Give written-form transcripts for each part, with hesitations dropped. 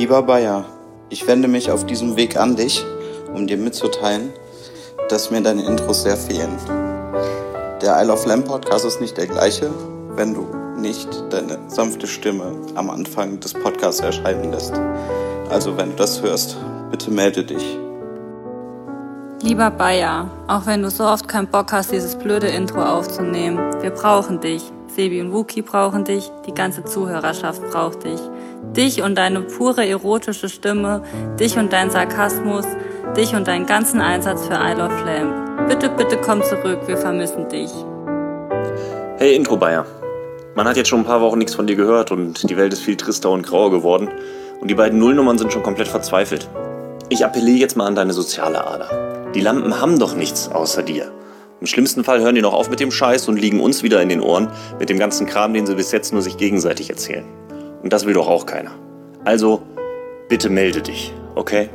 Lieber Bayer, ich wende mich auf diesem Weg an dich, um dir mitzuteilen, dass mir deine Intros sehr fehlen. Der I Love Lamb Podcast ist nicht der gleiche, wenn du nicht deine sanfte Stimme am Anfang des Podcasts erscheinen lässt. Also wenn du das hörst, bitte melde dich. Lieber Bayer, auch wenn du so oft keinen Bock hast, dieses blöde Intro aufzunehmen, wir brauchen dich. Sebi und Wookie brauchen dich, die ganze Zuhörerschaft braucht dich. Dich und deine pure erotische Stimme, dich und deinen Sarkasmus, dich und deinen ganzen Einsatz für I Love Lamb. Bitte, bitte komm zurück, wir vermissen dich. Hey Intro Bayer, man hat jetzt schon ein paar Wochen nichts von dir gehört und die Welt ist viel trister und grauer geworden und die beiden Nullnummern sind schon komplett verzweifelt. Ich appelliere jetzt mal an deine soziale Ader. Die Lampen haben doch nichts außer dir. Im schlimmsten Fall hören die noch auf mit dem Scheiß und liegen uns wieder in den Ohren mit dem ganzen Kram, den sie bis jetzt nur sich gegenseitig erzählen. Und das will doch auch keiner. Also, bitte melde dich, okay?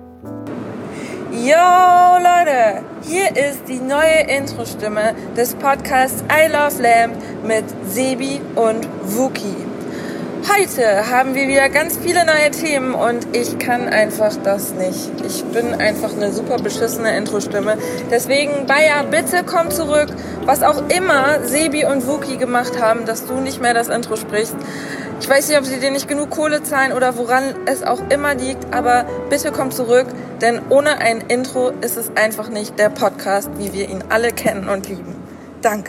Yo Leute, hier ist die neue Intro-Stimme des Podcasts I Love Lamb mit Sebi und Wookie. Heute haben wir wieder ganz viele neue Themen und ich kann einfach das nicht. Ich bin einfach eine super beschissene Intro-Stimme. Deswegen, Bayer, bitte komm zurück. Was auch immer Sebi und Wookie gemacht haben, dass du nicht mehr das Intro sprichst. Ich weiß nicht, ob sie dir nicht genug Kohle zahlen oder woran es auch immer liegt, aber bitte komm zurück, denn ohne ein Intro ist es einfach nicht der Podcast, wie wir ihn alle kennen und lieben. Danke.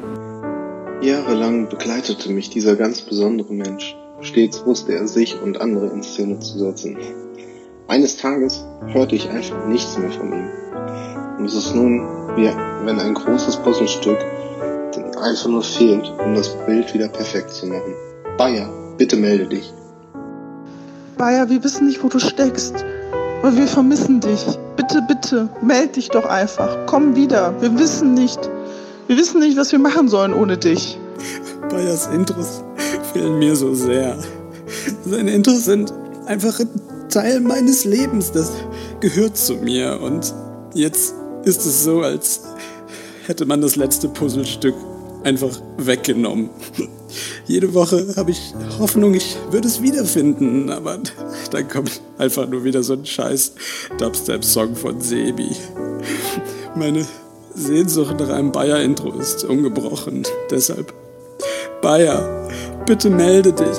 Jahrelang begleitete mich dieser ganz besondere Mensch. Stets wusste er sich und andere in Szene zu setzen. Eines Tages hörte ich einfach nichts mehr von ihm. Und es ist nun, wie wenn ein großes Puzzlestück einfach nur fehlt, um das Bild wieder perfekt zu machen. Bayer, bitte melde dich. Bayer, wir wissen nicht, wo du steckst. Aber wir vermissen dich. Bitte, bitte, meld dich doch einfach. Komm wieder. Wir wissen nicht, was wir machen sollen ohne dich. Bayers Intros fehlen mir so sehr. Seine Intros sind einfach ein Teil meines Lebens. Das gehört zu mir. Und jetzt ist es so, als hätte man das letzte Puzzlestück einfach weggenommen. Jede Woche habe ich Hoffnung, ich würde es wiederfinden, aber dann kommt einfach nur wieder so ein scheiß Dubstep-Song von Sebi. Meine Sehnsucht nach einem Bayer-Intro ist ungebrochen. Deshalb, Bayer, bitte melde dich.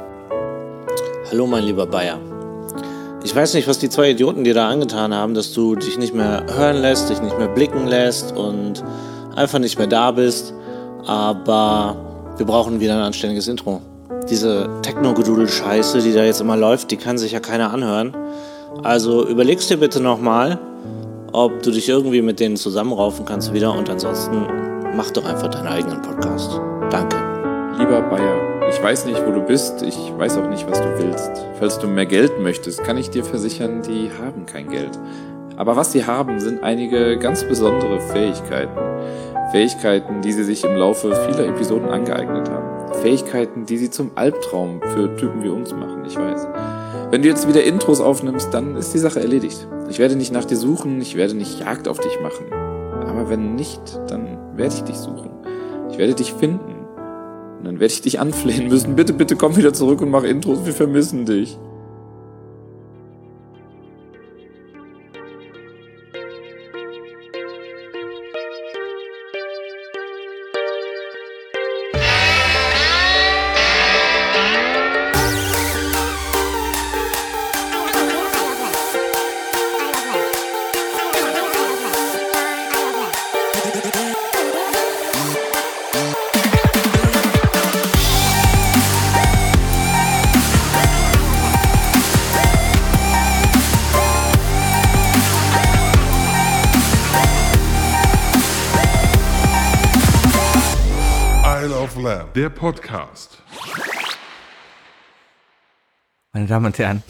Hallo mein lieber Bayer. Ich weiß nicht, was die zwei Idioten dir da angetan haben, dass du dich nicht mehr hören lässt, dich nicht mehr blicken lässt und einfach nicht mehr da bist, aber wir brauchen wieder ein anständiges Intro. Diese Techno-Gedudel-Scheiße, die da jetzt immer läuft, die kann sich ja keiner anhören. Also überlegst dir bitte nochmal, ob du dich irgendwie mit denen zusammenraufen kannst wieder und ansonsten mach doch einfach deinen eigenen Podcast. Danke. Lieber Bayer, ich weiß nicht, wo du bist, ich weiß auch nicht, was du willst. Falls du mehr Geld möchtest, kann ich dir versichern, die haben kein Geld. Aber was sie haben, sind einige ganz besondere Fähigkeiten. Fähigkeiten, die sie sich im Laufe vieler Episoden angeeignet haben. Fähigkeiten, die sie zum Albtraum für Typen wie uns machen, ich weiß. Wenn du jetzt wieder Intros aufnimmst, dann ist die Sache erledigt. Ich werde nicht nach dir suchen, ich werde nicht Jagd auf dich machen. Aber wenn nicht, dann werde ich dich suchen. Ich werde dich finden. Und dann werde ich dich anflehen müssen. Bitte, bitte komm wieder zurück und mach Intros, wir vermissen dich. Der Podcast. Meine Damen und Herren.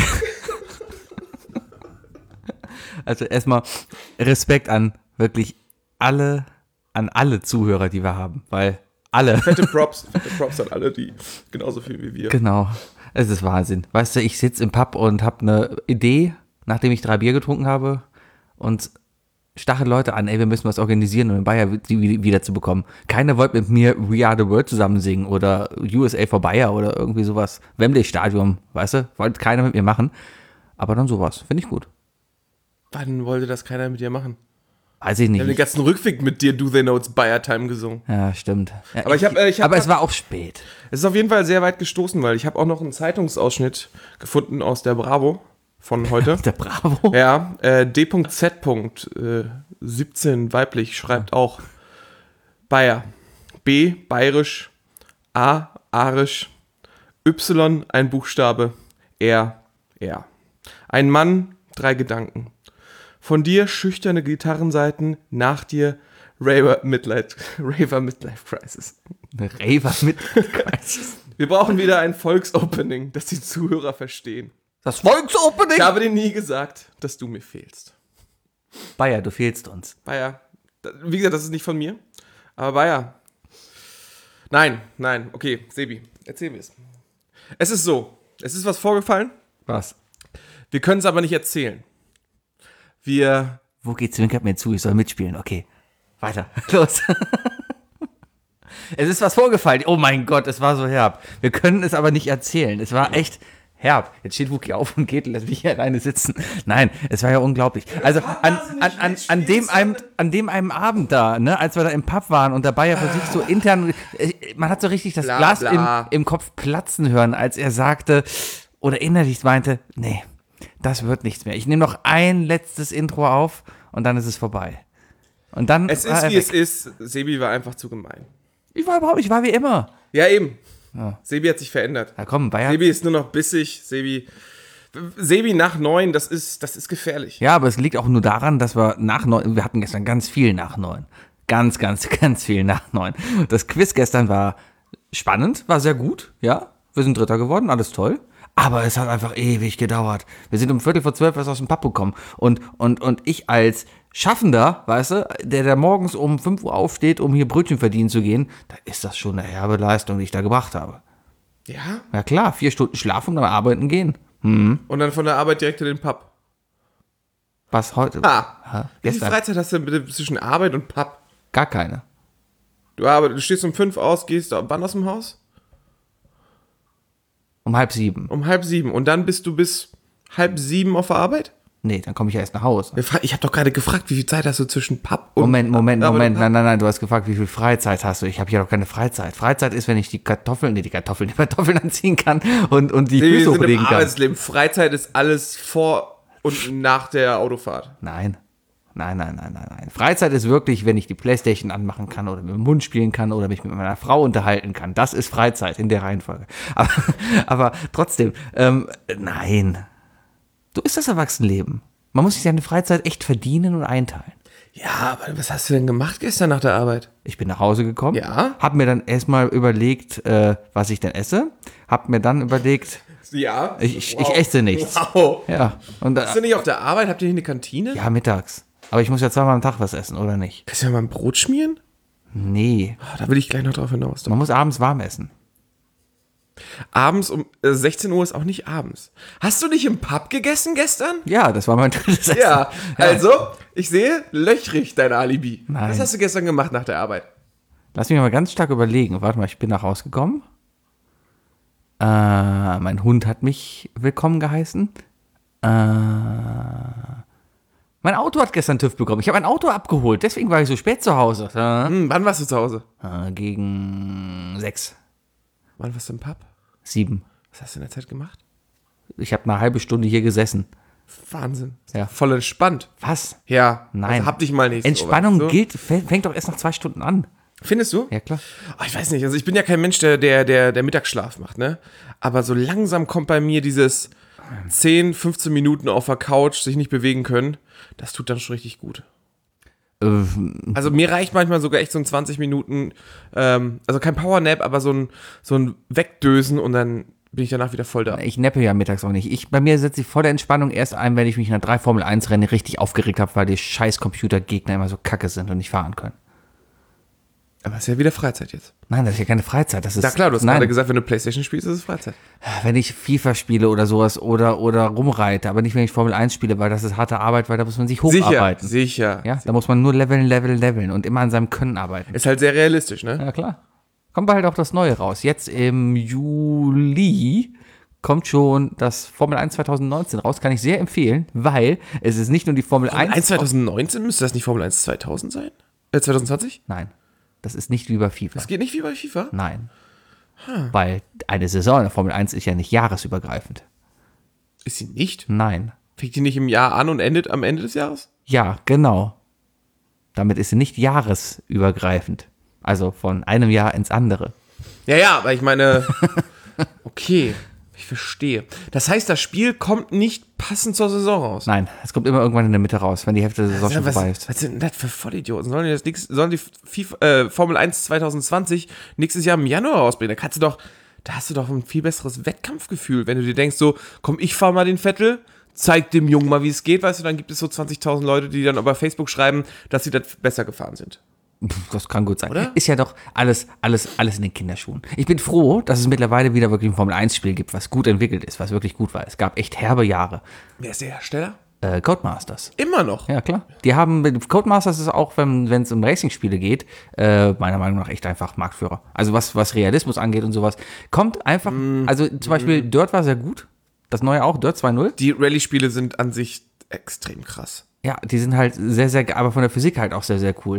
Also erstmal Respekt an wirklich an alle Zuhörer, die wir haben, weil alle. Fette Props an alle, die genauso viel wie wir. Genau, es ist Wahnsinn. Weißt du, ich sitze im Pub und habe eine Idee, nachdem ich 3 Bier getrunken habe und stache Leute an, ey, wir müssen was organisieren, um den Bayer wieder zu bekommen. Keiner wollte mit mir We Are The World zusammen singen oder USA for Bayer oder irgendwie sowas. Wembley Stadium, weißt du? Wollte keiner mit mir machen. Aber dann sowas, finde ich gut. Wann wollte das keiner mit dir machen? Weiß ich nicht. Wir haben den ganzen Rückweg mit dir Do They Know It's Bayer Time gesungen. Ja, stimmt. Ja, aber aber es war auch spät. Es ist auf jeden Fall sehr weit gestoßen, weil ich habe auch noch einen Zeitungsausschnitt gefunden aus der Bravo von heute. Der Bravo? Ja, D.Z. 17 weiblich schreibt auch Bayer. B, bayerisch, A, arisch, Y, ein Buchstabe, R. Ein Mann, 3 Gedanken. Von dir schüchterne Gitarrenseiten, nach dir Raver Midlife Crisis. Raver Midlife Crisis. Wir brauchen wieder ein Volksopening, das die Zuhörer verstehen. Das Volksopening? Ich habe dir nie gesagt, dass du mir fehlst. Bayer, du fehlst uns. Bayer, wie gesagt, das ist nicht von mir. Aber Bayer. Nein, okay, Sebi, erzähl mir es. Es ist so, es ist was vorgefallen. Was? Wir können es aber nicht erzählen. Wookie zwinkert mir zu, ich soll mitspielen. Okay, weiter. Los. Es ist was vorgefallen. Oh mein Gott, es war so herb. Wir können es aber nicht erzählen. Es war echt herb. Jetzt steht Wookie auf und geht und lässt mich hier alleine sitzen. Nein, es war ja unglaublich. Also an dem einen Abend da, ne, als wir da im Pub waren und der Bayer für sich so intern, man hat so richtig das Glas im Kopf platzen hören, als er sagte oder innerlich meinte, nee, das wird nichts mehr. Ich nehme noch ein letztes Intro auf und dann ist es vorbei. Und dann es ist, wie es ist. Sebi war einfach zu gemein. Ich war wie immer. Ja, eben. Ja. Sebi hat sich verändert. Ja, komm, Bayer. Sebi ist nur noch bissig. Sebi nach 9, das ist gefährlich. Ja, aber es liegt auch nur daran, dass wir nach 9, wir hatten gestern ganz viel nach 9. Ganz viel nach 9. Das Quiz gestern war spannend, war sehr gut, ja. Wir sind Dritter geworden, alles toll. Aber es hat einfach ewig gedauert. Wir sind um 11:45 erst aus dem Pub gekommen. Und ich als Schaffender, weißt du, der morgens um 5 Uhr aufsteht, um hier Brötchen verdienen zu gehen, da ist das schon eine herbe Leistung, die ich da gebracht habe. Ja? Ja klar, 4 Stunden schlafen und dann arbeiten gehen. Mhm. Und dann von der Arbeit direkt in den Pub. Was heute? Wie viel Freizeit hast du denn bitte zwischen Arbeit und Pub? Gar keine. Du stehst um 5 aus, gehst wann aus dem Haus? Um 6:30. Um 6:30. Und dann bist du bis 6:30 auf der Arbeit? Nee, dann komme ich ja erst nach Hause. Ich habe doch gerade gefragt, wie viel Zeit hast du zwischen Pub und... Moment. Nein, du hast gefragt, wie viel Freizeit hast du. Ich habe hier doch keine Freizeit. Freizeit ist, wenn ich die Kartoffeln anziehen kann und die Füße hochlegen kann. Arbeitsleben. Freizeit ist alles vor und nach der Autofahrt. Nein. Freizeit ist wirklich, wenn ich die Playstation anmachen kann oder mit dem Hund spielen kann oder mich mit meiner Frau unterhalten kann. Das ist Freizeit in der Reihenfolge. Aber trotzdem, nein. So ist das Erwachsenenleben. Man muss sich seine Freizeit echt verdienen und einteilen. Ja, aber was hast du denn gemacht gestern nach der Arbeit? Ich bin nach Hause gekommen. Ja. Hab mir dann erstmal überlegt, was ich denn esse. Hab mir dann überlegt... Ja. Ich esse nichts. Wow. Ja. Und, bist du nicht auf der Arbeit? Habt ihr hier eine Kantine? Ja, mittags. Aber ich muss ja 2-mal am Tag was essen, oder nicht? Kannst du ja mal ein Brot schmieren? Nee. Oh, da will ich gleich noch drauf hinaus. Man muss abends warm essen. Abends um 16 Uhr ist auch nicht abends. Hast du nicht im Pub gegessen gestern? Ja, das war mein drittes Essen. Ja, also, ich sehe löchrig dein Alibi. Nein. Was hast du gestern gemacht nach der Arbeit? Lass mich mal ganz stark überlegen. Warte mal, ich bin nach Hause gekommen. Mein Hund hat mich willkommen geheißen. Mein Auto hat gestern TÜV bekommen. Ich habe ein Auto abgeholt, deswegen war ich so spät zu Hause. Wann warst du zu Hause? Gegen 6. Wann warst du im Pub? 7. Was hast du in der Zeit gemacht? Ich habe eine halbe Stunde hier gesessen. Wahnsinn. Ja. Voll entspannt. Was? Ja. Nein. Also hab dich mal nicht. Entspannung so, fängt doch erst nach 2 Stunden an. Findest du? Ja, klar. Oh, ich weiß nicht, also ich bin ja kein Mensch, der Mittagsschlaf macht, ne? Aber so langsam kommt bei mir dieses 10, 15 Minuten auf der Couch, sich nicht bewegen können, das tut dann schon richtig gut. Also mir reicht manchmal sogar echt so ein 20 Minuten, also kein Powernap, aber so ein Wegdösen und dann bin ich danach wieder voll da. Ich nappe ja mittags auch nicht. Bei mir setzt die volle Entspannung erst ein, wenn ich mich nach 3 Formel-1-Rennen richtig aufgeregt habe, weil die scheiß Computergegner immer so kacke sind und nicht fahren können. Aber es ist ja wieder Freizeit jetzt. Nein, das ist ja keine Freizeit. Das ist, Na klar, du hast nein. gerade gesagt, wenn du Playstation spielst, ist es Freizeit. Wenn ich FIFA spiele oder sowas oder rumreite, aber nicht, wenn ich Formel 1 spiele, weil das ist harte Arbeit, weil da muss man sich hocharbeiten. Sicher. Ja, da muss man nur leveln und immer an seinem Können arbeiten. Ist halt sehr realistisch, ne? Ja, klar. Kommt bald auch das Neue raus. Jetzt im Juli kommt schon das Formel 1 2019 raus. Kann ich sehr empfehlen, weil es ist nicht nur die Formel 1. Formel 1 2019? Müsste das nicht Formel 1 2000 sein? 2020? Nein, das ist nicht wie bei FIFA. Das geht nicht wie bei FIFA? Nein. Weil eine Saison in der Formel 1 ist ja nicht jahresübergreifend. Ist sie nicht? Nein. Fängt die nicht im Jahr an und endet am Ende des Jahres? Ja, genau. Damit ist sie nicht jahresübergreifend. Also von einem Jahr ins andere. Ja, aber ich meine, okay, ich verstehe. Das heißt, das Spiel kommt nicht passend zur Saison raus. Nein, es kommt immer irgendwann in der Mitte raus, wenn die Hälfte der Saison schon vorbei ist. Was sind denn das für Vollidioten? Sollen die Formel 1 2020 nächstes Jahr im Januar rausbringen? Da hast du doch ein viel besseres Wettkampfgefühl, wenn du dir denkst, so, komm, ich fahr mal den Vettel, zeig dem Jungen mal, wie es geht, weißt du, dann gibt es so 20.000 Leute, die dann über Facebook schreiben, dass sie das besser gefahren sind. Das kann gut sein. Oder? Ist ja doch alles in den Kinderschuhen. Ich bin froh, dass es mittlerweile wieder wirklich ein Formel-1-Spiel gibt, was gut entwickelt ist, was wirklich gut war. Es gab echt herbe Jahre. Wer ist der Hersteller? Codemasters. Immer noch? Ja, klar. Codemasters ist auch, wenn es um Racing-Spiele geht, meiner Meinung nach echt einfach Marktführer. Also was Realismus angeht und sowas. Kommt einfach, also zum Beispiel Dirt war sehr gut. Das neue auch, Dirt 2.0. Die Rallye-Spiele sind an sich extrem krass. Ja, die sind halt sehr, sehr, aber von der Physik halt auch sehr, sehr cool.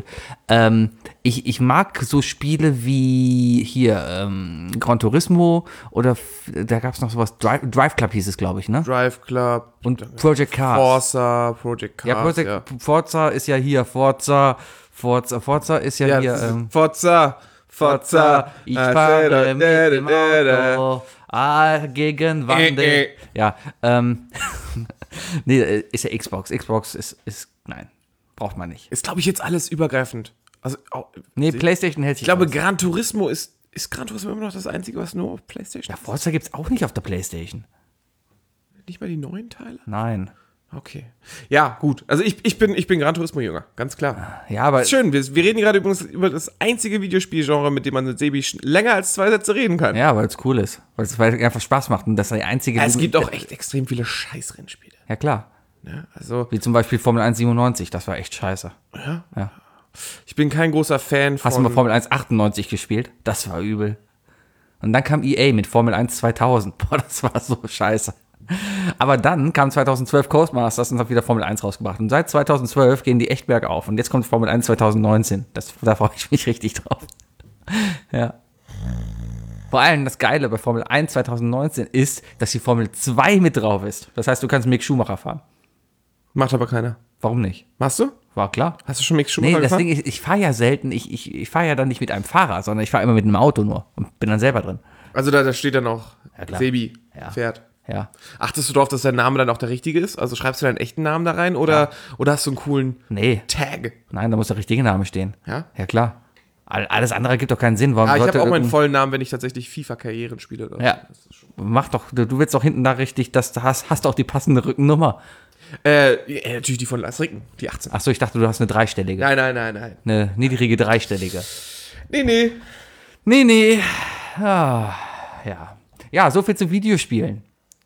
Ich mag so Spiele wie hier Gran Turismo oder da gab es noch sowas, Drive Club hieß es, glaube ich, ne? Drive Club. Und Project Cars. Project Cars. Ja, Forza ist ja hier, Forza ist ja hier. Forza, ich fahre mit dem Auto gegen Wandel. Ja, nee, ist ja Xbox. Xbox ist nein, braucht man nicht. Ist, glaube ich, jetzt alles übergreifend. Also, nee, PlayStation hält sich. Ich glaube, raus. Gran Turismo ist Gran Turismo immer noch das Einzige, was nur auf PlayStation Ja, Forza gibt's auch nicht auf der PlayStation. Nicht mal die neuen Teile? Nein. Okay. Ja, gut. Also ich bin Gran Turismo-Jünger, ganz klar. Ja, aber ist schön. Wir reden gerade übrigens über das einzige Videospielgenre, mit dem man mit Sebi länger als 2 Sätze reden kann. Ja, weil es cool ist. Weil es einfach Spaß macht und das ist die einzige. Es gibt auch echt extrem viele Scheißrennspiele. Ja, klar. Ja, also wie zum Beispiel Formel 1 97, das war echt scheiße. Ja. Ich bin kein großer Fan von... Hast du mal Formel 1 98 gespielt? Das war übel. Und dann kam EA mit Formel 1 2000. Boah, das war so scheiße. Aber dann kam 2012 Codemasters und hat wieder Formel 1 rausgebracht. Und seit 2012 gehen die echt bergauf. Und jetzt kommt Formel 1 2019. Da freue ich mich richtig drauf. Ja. Vor allem das Geile bei Formel 1 2019 ist, dass die Formel 2 mit drauf ist. Das heißt, du kannst Mick Schumacher fahren. Macht aber keiner. Warum nicht? Machst du? War klar. Hast du schon Mick Schumacher gefahren? Nee, das Ding ist, ich fahre ja selten. Ich fahre ja dann nicht mit einem Fahrer, sondern ich fahre immer mit einem Auto nur und bin dann selber drin. Also da steht dann auch Sebi fährt. Ja. Achtest du darauf, dass dein Name dann auch der richtige ist? Also schreibst du deinen echten Namen da rein oder hast du einen coolen Tag? Nein, da muss der richtige Name stehen. Ja? Ja, klar. Alles andere gibt doch keinen Sinn. Warum ich habe auch meinen vollen Namen, wenn ich tatsächlich FIFA-Karrieren spiele. Oder ja, mach doch, du willst doch hinten da richtig, hast auch die passende Rückennummer. Natürlich die von Lars Ricken, die 18. Achso, ich dachte, du hast eine dreistellige. Nein. Eine niedrige dreistellige. Nee. Ja, so viel zu Videospielen.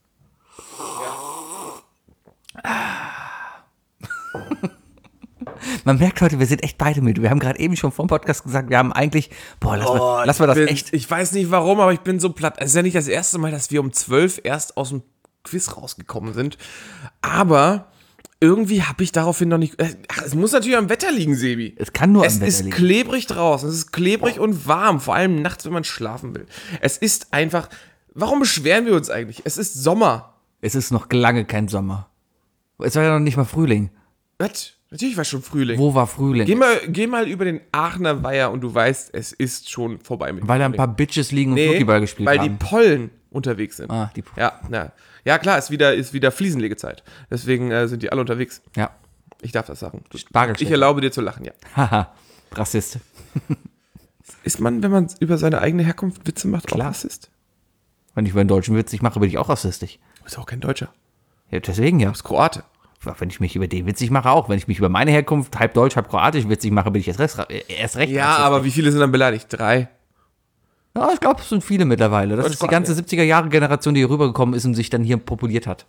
Man merkt heute, wir sind echt beide müde. Wir haben gerade eben schon vom Podcast gesagt, wir haben eigentlich, lass mal das echt. Ich weiß nicht warum, aber ich bin so platt. Es ist ja nicht das erste Mal, dass wir um 12 erst aus dem Quiz rausgekommen sind. Aber irgendwie habe ich daraufhin noch nicht. Es muss natürlich am Wetter liegen, Sebi. Es kann nur am Wetter liegen. Es ist klebrig draußen. Es ist klebrig und warm. Vor allem nachts, wenn man schlafen will. Es ist einfach. Warum beschweren wir uns eigentlich? Es ist Sommer. Es ist noch lange kein Sommer. Es war ja noch nicht mal Frühling. Was? Natürlich war schon Frühling. Wo war Frühling? Geh mal über den Aachener Weiher und du weißt, es ist schon vorbei mit Weil da ein paar Bitches liegen und Flunkyball gespielt haben. Weil die Pollen unterwegs sind. Die Pollen. Ja, klar, ist wieder Fliesenlegezeit. Deswegen sind die alle unterwegs. Ja. Ich darf das sagen. Ich erlaube dir zu lachen, ja. Haha, Rassist. Ist man, wenn man über seine eigene Herkunft Witze macht, klar. auch Rassist? Wenn ich über einen Deutschen Witz mache, bin ich auch rassistisch. Du bist auch kein Deutscher. Ja, deswegen ja. Du bist Kroate. Wenn ich mich über den witzig mache, auch. Wenn ich mich über meine Herkunft, halb deutsch, halb kroatisch witzig mache, bin ich erst recht. Ja, aber wie viele sind dann beleidigt? 3? Ja, ich glaube, es sind viele mittlerweile. Das ist die ganze 70er-Jahre-Generation, die hier rübergekommen ist und sich dann hier populiert hat.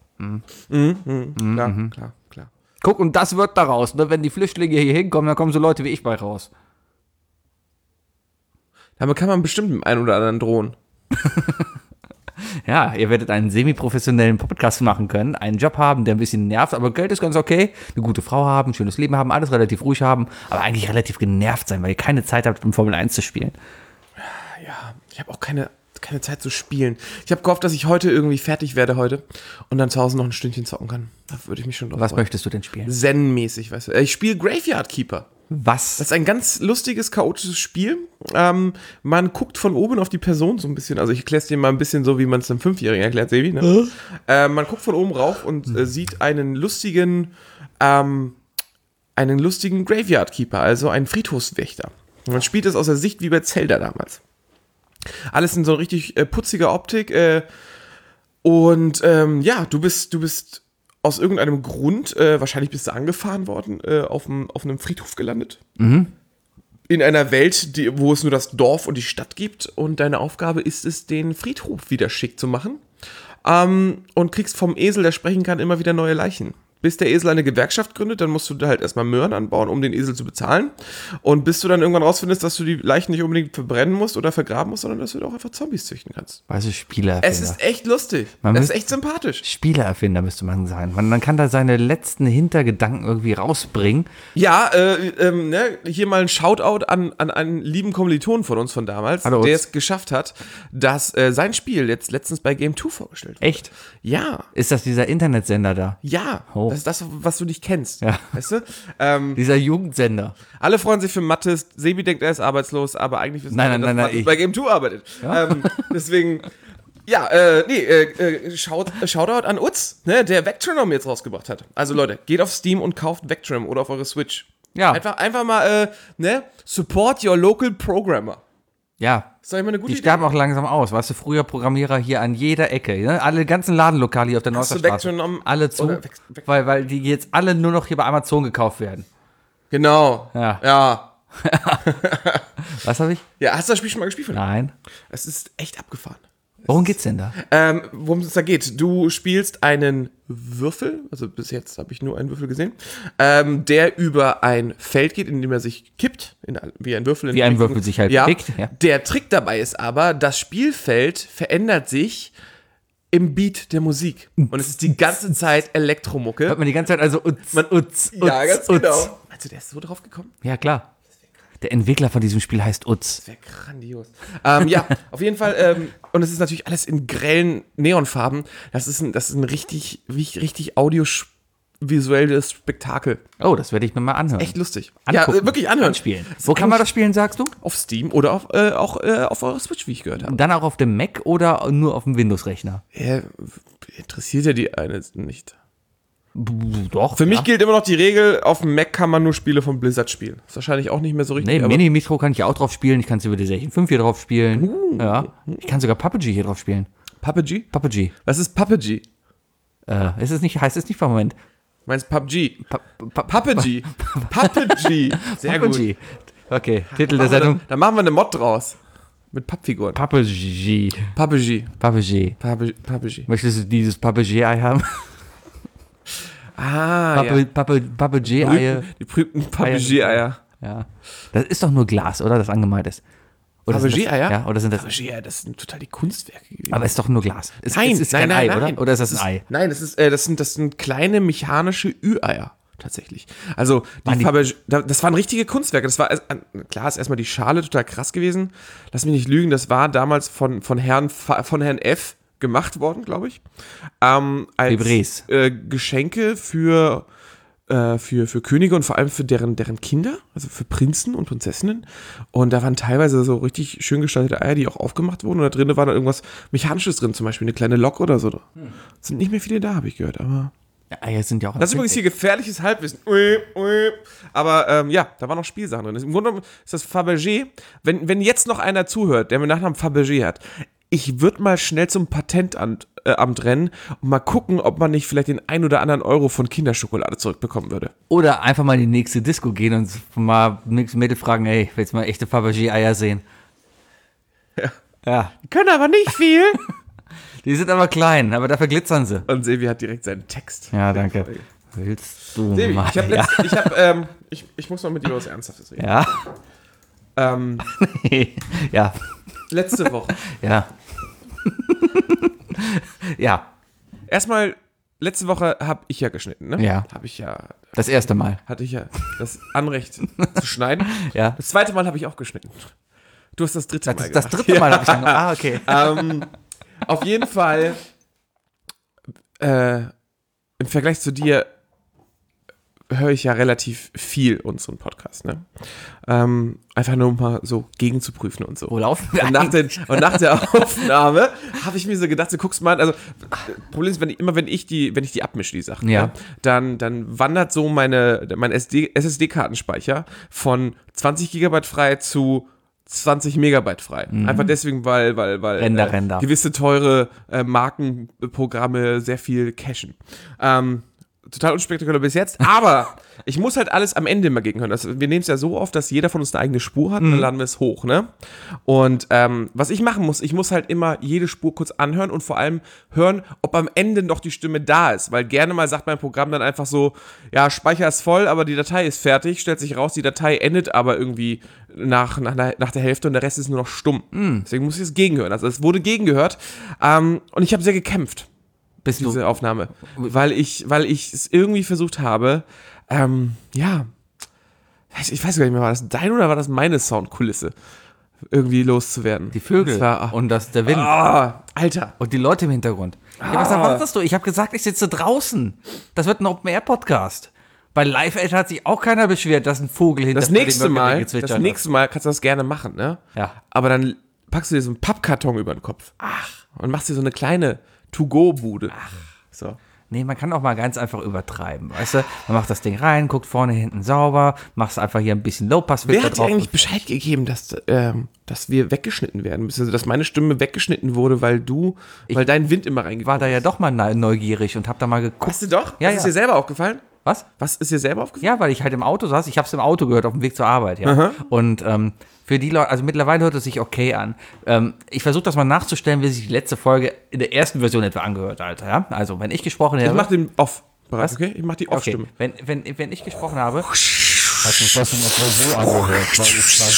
Klar. Guck, und das wird daraus. Ne? Wenn die Flüchtlinge hier hinkommen, dann kommen so Leute wie ich bei raus. Damit kann man bestimmt dem einen oder anderen drohen. Ja, ihr werdet einen semi-professionellen Podcast machen können, einen Job haben, der ein bisschen nervt, aber Geld ist ganz okay, eine gute Frau haben, ein schönes Leben haben, alles relativ ruhig haben, aber eigentlich relativ genervt sein, weil ihr keine Zeit habt, um Formel 1 zu spielen. Ja, ich habe auch keine Zeit zu spielen. Ich habe gehofft, dass ich heute irgendwie fertig werde und dann zu Hause noch ein Stündchen zocken kann. Da würde ich mich schon drauf Was freuen. möchtest du denn spielen? Zen-mäßig, weißt du. Ich spiele Graveyard Keeper. Was? Das ist ein ganz lustiges, chaotisches Spiel. Man guckt von oben auf die Person so ein bisschen. Also ich erkläre es dir mal ein bisschen so, wie man es einem 5-Jährigen erklärt, Sebi. Ne? Man guckt von oben rauf und sieht einen lustigen Graveyard Keeper, also einen Friedhofswächter. Und man spielt es aus der Sicht wie bei Zelda damals. Alles in so richtig putziger Optik. Du bist aus irgendeinem Grund, wahrscheinlich bist du angefahren worden, auf einem Friedhof gelandet. In einer Welt, wo es nur das Dorf und die Stadt gibt. Und deine Aufgabe ist es, den Friedhof wieder schick zu machen. Und kriegst vom Esel, der sprechen kann, immer wieder neue Leichen. Bis der Esel eine Gewerkschaft gründet, dann musst du da halt erstmal Möhren anbauen, um den Esel zu bezahlen. Und bis du dann irgendwann rausfindest, dass du die Leichen nicht unbedingt verbrennen musst oder vergraben musst, sondern dass du auch einfach Zombies züchten kannst. Also Spielererfinder. Es ist echt lustig. Es ist echt sympathisch. Spielererfinder müsste man sein. Man kann da seine letzten Hintergedanken irgendwie rausbringen. Ja, hier mal ein Shoutout an einen lieben Kommilitonen von uns von damals, Hallo. der es geschafft hat, dass sein Spiel jetzt letztens bei Game 2 vorgestellt wurde. Echt? Ja. Ist das dieser Internetsender da? Ja. Oh. Das ist das, was du nicht kennst. Ja. Weißt du? Dieser Jugendsender. Alle freuen sich für Mathis. Sebi denkt, er ist arbeitslos, aber eigentlich wissen Nein, dass Mathis bei Game 2 arbeitet. Ja? Deswegen, Shoutout an Utz, ne, der Vectronom jetzt rausgebracht hat. Also Leute, geht auf Steam und kauft Vectrom oder auf eure Switch. Ja. Einfach mal, support your local programmer. Ja. Ist doch immer eine gute Die Idee. sterben auch langsam aus. Warst du früher Programmierer hier an jeder Ecke? Ne? Alle ganzen Ladenlokale hier auf der Hast du Neustadtstraße. Vectronom Alle zu, oder weil die jetzt alle nur noch hier bei Amazon gekauft werden. Genau. Ja. Was habe ich? Ja, hast du das Spiel schon mal gespielt? Nein. Es ist echt abgefahren. Worum geht's denn da? Worum es da geht. Du spielst einen Würfel, also bis jetzt habe ich nur einen Würfel gesehen, der über ein Feld geht, in dem er sich kippt, wie ein Würfel. Wie ein Würfel sich halt kickt. Ja. Der Trick dabei ist aber, das Spielfeld verändert sich im Beat der Musik. Und es ist die ganze Zeit Elektromucke. Hört man die ganze Zeit also Utz. Ja, ganz genau. Meinst du, der ist so drauf gekommen? Ja, klar. Der Entwickler von diesem Spiel heißt Utz. Das wäre grandios. Ja, auf jeden Fall. Und es ist natürlich alles in grellen Neonfarben. Das ist ein richtig audiovisuelles Spektakel. Oh, das werde ich mir mal anhören. Echt lustig. Angucken. Ja, wirklich anhören. Anspielen. Wo kann man das spielen, sagst du? Auf Steam oder auch auf eurer Switch, wie ich gehört habe. Dann auch auf dem Mac oder nur auf dem Windows-Rechner? Interessiert ja die eine nicht. Doch. Für mich gilt immer noch die Regel, auf dem Mac kann man nur Spiele von Blizzard spielen. Ist wahrscheinlich auch nicht mehr so richtig. Nee, Mini-Metro kann ich auch drauf spielen. Ich kann Civilization 5 hier drauf spielen. Ja. Ich kann sogar PUBG hier drauf spielen. PUBG? PUBG. Was ist PUBG? Heißt es nicht, Moment. Meinst PUBG? PUBG. PUBG. Sehr gut. Okay, Titel der Sendung. Da machen wir eine Mod draus. Mit Pappfiguren. PUBG. PUBG. PUBG. PUBG. Möchtest du dieses PUBG-Ei haben? PUBG-Eier. Die berühmten PUBG-Eier. Ja. Das ist doch nur Glas, oder? Das angemalt ist. PUBG-Eier? Ja, oder sind das? PUBG-Eier, das sind total die Kunstwerke gewesen. Aber es ist doch nur Glas. Nein, es ist kein Ei, oder? Oder ist das ein Ei? Nein, das sind kleine mechanische Ü-Eier. Tatsächlich. Also, das waren richtige Kunstwerke. Das war, klar, ist erstmal die Schale total krass gewesen. Lass mich nicht lügen, das war damals von Herrn F. gemacht worden, glaube ich. Als Geschenke für Könige und vor allem für deren Kinder, also für Prinzen und Prinzessinnen. Und da waren teilweise so richtig schön gestaltete Eier, die auch aufgemacht wurden. Und da drinnen war dann irgendwas Mechanisches drin, zum Beispiel eine kleine Lok oder so. Sind nicht mehr viele da, habe ich gehört, aber. Ja, Eier sind ja auch. Das ist übrigens hier gefährliches Halbwissen. Aber da waren noch Spielsachen drin. Im Grunde genommen ist das Fabergé. Wenn jetzt noch einer zuhört, der mit Nachnamen Fabergé hat, ich würde mal schnell zum Patentamt rennen und mal gucken, ob man nicht vielleicht den 1 oder anderen Euro von Kinderschokolade zurückbekommen würde. Oder einfach mal in die nächste Disco gehen und mal nächste Mädel fragen, ey, willst du mal echte Fabergé-Eier sehen? Ja. Die können aber nicht viel. Die sind aber klein, aber dafür glitzern sie. Und Sebi hat direkt seinen Text. Ja, danke. Willst du Sebi, mal? ich muss mal mit dir was Ernsthaftes reden. Ja. Ja. Letzte Woche. Ja. Ja. Erstmal, letzte Woche habe ich ja geschnitten, ne? Ja. Habe ich ja. Das erste Mal. Hatte ich ja das Anrecht zu schneiden. Ja. Das zweite Mal habe ich auch geschnitten. Du hast das dritte Mal gemacht. Das dritte Mal habe ich dann. Ah, okay. Auf jeden Fall, im Vergleich zu dir höre ich ja relativ viel unseren Podcast, ne? Einfach nur mal so gegenzuprüfen und so. Wo laufen wir und nach der Aufnahme habe ich mir so gedacht, du guckst mal, also Problem ist, wenn ich die abmische, die Sachen, ja. Ne, dann wandert so mein SSD-Kartenspeicher von 20 GB frei zu 20 Megabyte frei. Einfach deswegen, weil Render. Gewisse teure Markenprogramme sehr viel cachen. Total unspektakulär bis jetzt, aber ich muss halt alles am Ende immer gegenhören. Wir nehmen es ja so oft, dass jeder von uns eine eigene Spur hat und dann laden wir es hoch, ne? Und was ich machen muss, ich muss halt immer jede Spur kurz anhören und vor allem hören, ob am Ende noch die Stimme da ist, weil gerne mal sagt mein Programm dann einfach so, ja, Speicher ist voll, aber die Datei ist fertig, stellt sich raus, die Datei endet aber irgendwie nach der Hälfte und der Rest ist nur noch stumm. Deswegen muss ich es gegenhören. Also es wurde gegengehört und ich habe sehr gekämpft. Diese Aufnahme, weil ich es irgendwie versucht habe, ja, ich weiß gar nicht mehr, war das deine oder war das meine Soundkulisse, irgendwie loszuwerden? Die Vögel und der Wind. Alter. Und die Leute im Hintergrund. Ja, was erwartest du? Ich habe gesagt, ich sitze draußen. Das wird ein Open-Air-Podcast. Bei Live-Aid hat sich auch keiner beschwert, dass ein Vogel hinter Das nächste Mal kannst du das gerne machen, ne? Ja. Aber dann packst du dir so einen Pappkarton über den Kopf. Und machst dir so eine kleine To-Go-Bude. So. Nee, man kann auch mal ganz einfach übertreiben, weißt du? Man macht das Ding rein, guckt vorne, hinten sauber, machst einfach hier ein bisschen Low-Pass-Filter drauf. Wer hat dir eigentlich Bescheid gegeben, dass wir weggeschnitten werden? Also, dass meine Stimme weggeschnitten wurde, weil dein Wind immer reingekommen ist? War da ja doch mal neugierig und hab da mal geguckt. Hast du doch? Ja, ist dir selber aufgefallen? Was? Was ist dir selber aufgefallen? Ja, weil ich halt im Auto saß. Ich habe es im Auto gehört, auf dem Weg zur Arbeit, ja. Aha. Und für die Leute, also mittlerweile hört es sich okay an. Ich versuche das mal nachzustellen, wie sich die letzte Folge in der ersten Version etwa angehört, Alter, ja. Also, wenn ich gesprochen habe. Ich mach den Off. Was? Okay, ich mach die Off-Stimme. Okay. Wenn ich gesprochen habe. Hat sich das in etwa so angehört, weil ich war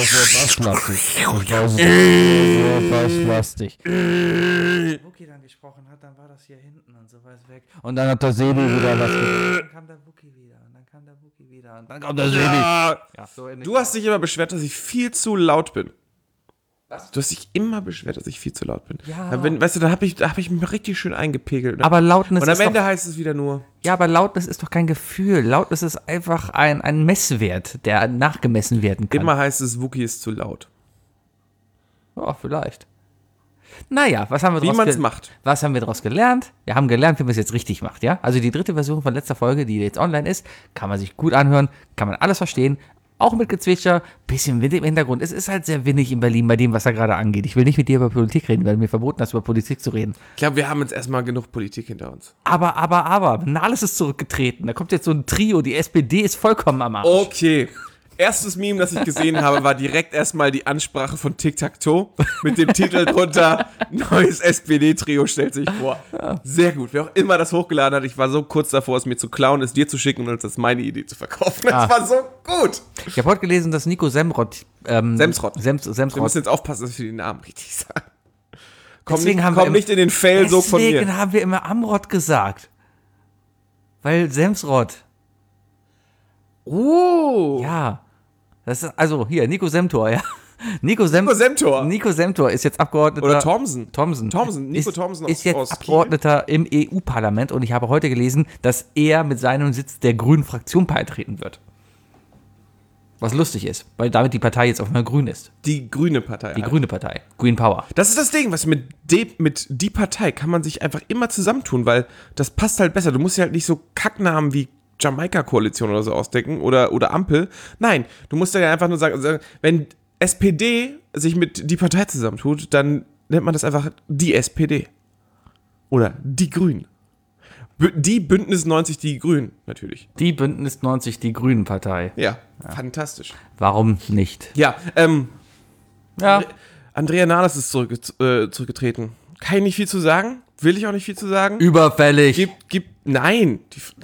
so basslastig. Wookie dann gesprochen hat, dann war das hier hinten und so weit weg. Und dann hat der Sebi wieder was gesagt. Dann kam der Wookie wieder und dann kam der Wookie wieder und dann kam der Sebi. Ja, so du hast dich immer beschwert, dass ich viel zu laut bin. Was? Du hast dich immer beschwert, dass ich viel zu laut bin. Ja. Weißt du, da hab ich mich richtig schön eingepegelt. Ne? Aber Lautness und am ist Ende doch, heißt es wieder nur. Ja, aber Lautness ist doch kein Gefühl. Lautness ist einfach ein Messwert, der nachgemessen werden kann. Immer heißt es, Wookie ist zu laut. Ja, vielleicht. Naja, was haben wir daraus gelernt? Wir haben gelernt, wie man es jetzt richtig macht, ja? Also die dritte Version von letzter Folge, die jetzt online ist, kann man sich gut anhören, kann man alles verstehen. Auch mit Gezwitscher, bisschen Wind im Hintergrund. Es ist halt sehr windig in Berlin bei dem, was da gerade angeht. Ich will nicht mit dir über Politik reden, weil du mir verboten hast, über Politik zu reden. Ich glaube, wir haben jetzt erstmal genug Politik hinter uns. Aber, Nahles ist zurückgetreten. Da kommt jetzt so ein Trio, die SPD ist vollkommen am Arsch. Okay. Erstes Meme, das ich gesehen habe, war direkt erstmal die Ansprache von Tic-Tac-Toe mit dem Titel drunter, neues SPD-Trio stellt sich vor. Ja. Sehr gut. Wer auch immer das hochgeladen hat, ich war so kurz davor, es mir zu klauen, es dir zu schicken und es als meine Idee zu verkaufen. Das war so gut. Ich habe heute gelesen, dass Nico Semsrott. Semsrott. Wir müssen jetzt aufpassen, dass wir den Namen richtig sagen. Komm nicht in den Fail-Sog von mir. Deswegen haben wir immer Amrott gesagt. Weil Semsrott. Oh. Ja. Das ist, also hier, Nico Semtor, ja. Nico Semtor ist jetzt Abgeordneter. Oder Thomsen. Nico Thomsen ist jetzt Abgeordneter im EU-Parlament und ich habe heute gelesen, dass er mit seinem Sitz der grünen Fraktion beitreten wird. Was lustig ist, weil damit die Partei jetzt auf einmal grün ist. Die grüne Partei. Grüne Partei. Green Power. Das ist das Ding, was mit die Partei kann man sich einfach immer zusammentun, weil das passt halt besser. Du musst ja halt nicht so Kacknamen wie Jamaika-Koalition oder so ausdenken oder Ampel. Nein, du musst ja einfach nur sagen, wenn SPD sich mit die Partei zusammentut, dann nennt man das einfach die SPD. Oder die Grünen. Die Bündnis 90 Die Grünen, natürlich. Die Bündnis 90 Die Grünen Partei. Ja, fantastisch. Warum nicht? Ja, Ja. Andrea Nahles ist zurückgetreten. Kann ich nicht viel zu sagen. Will ich auch nicht viel zu sagen. Überfällig. Nein.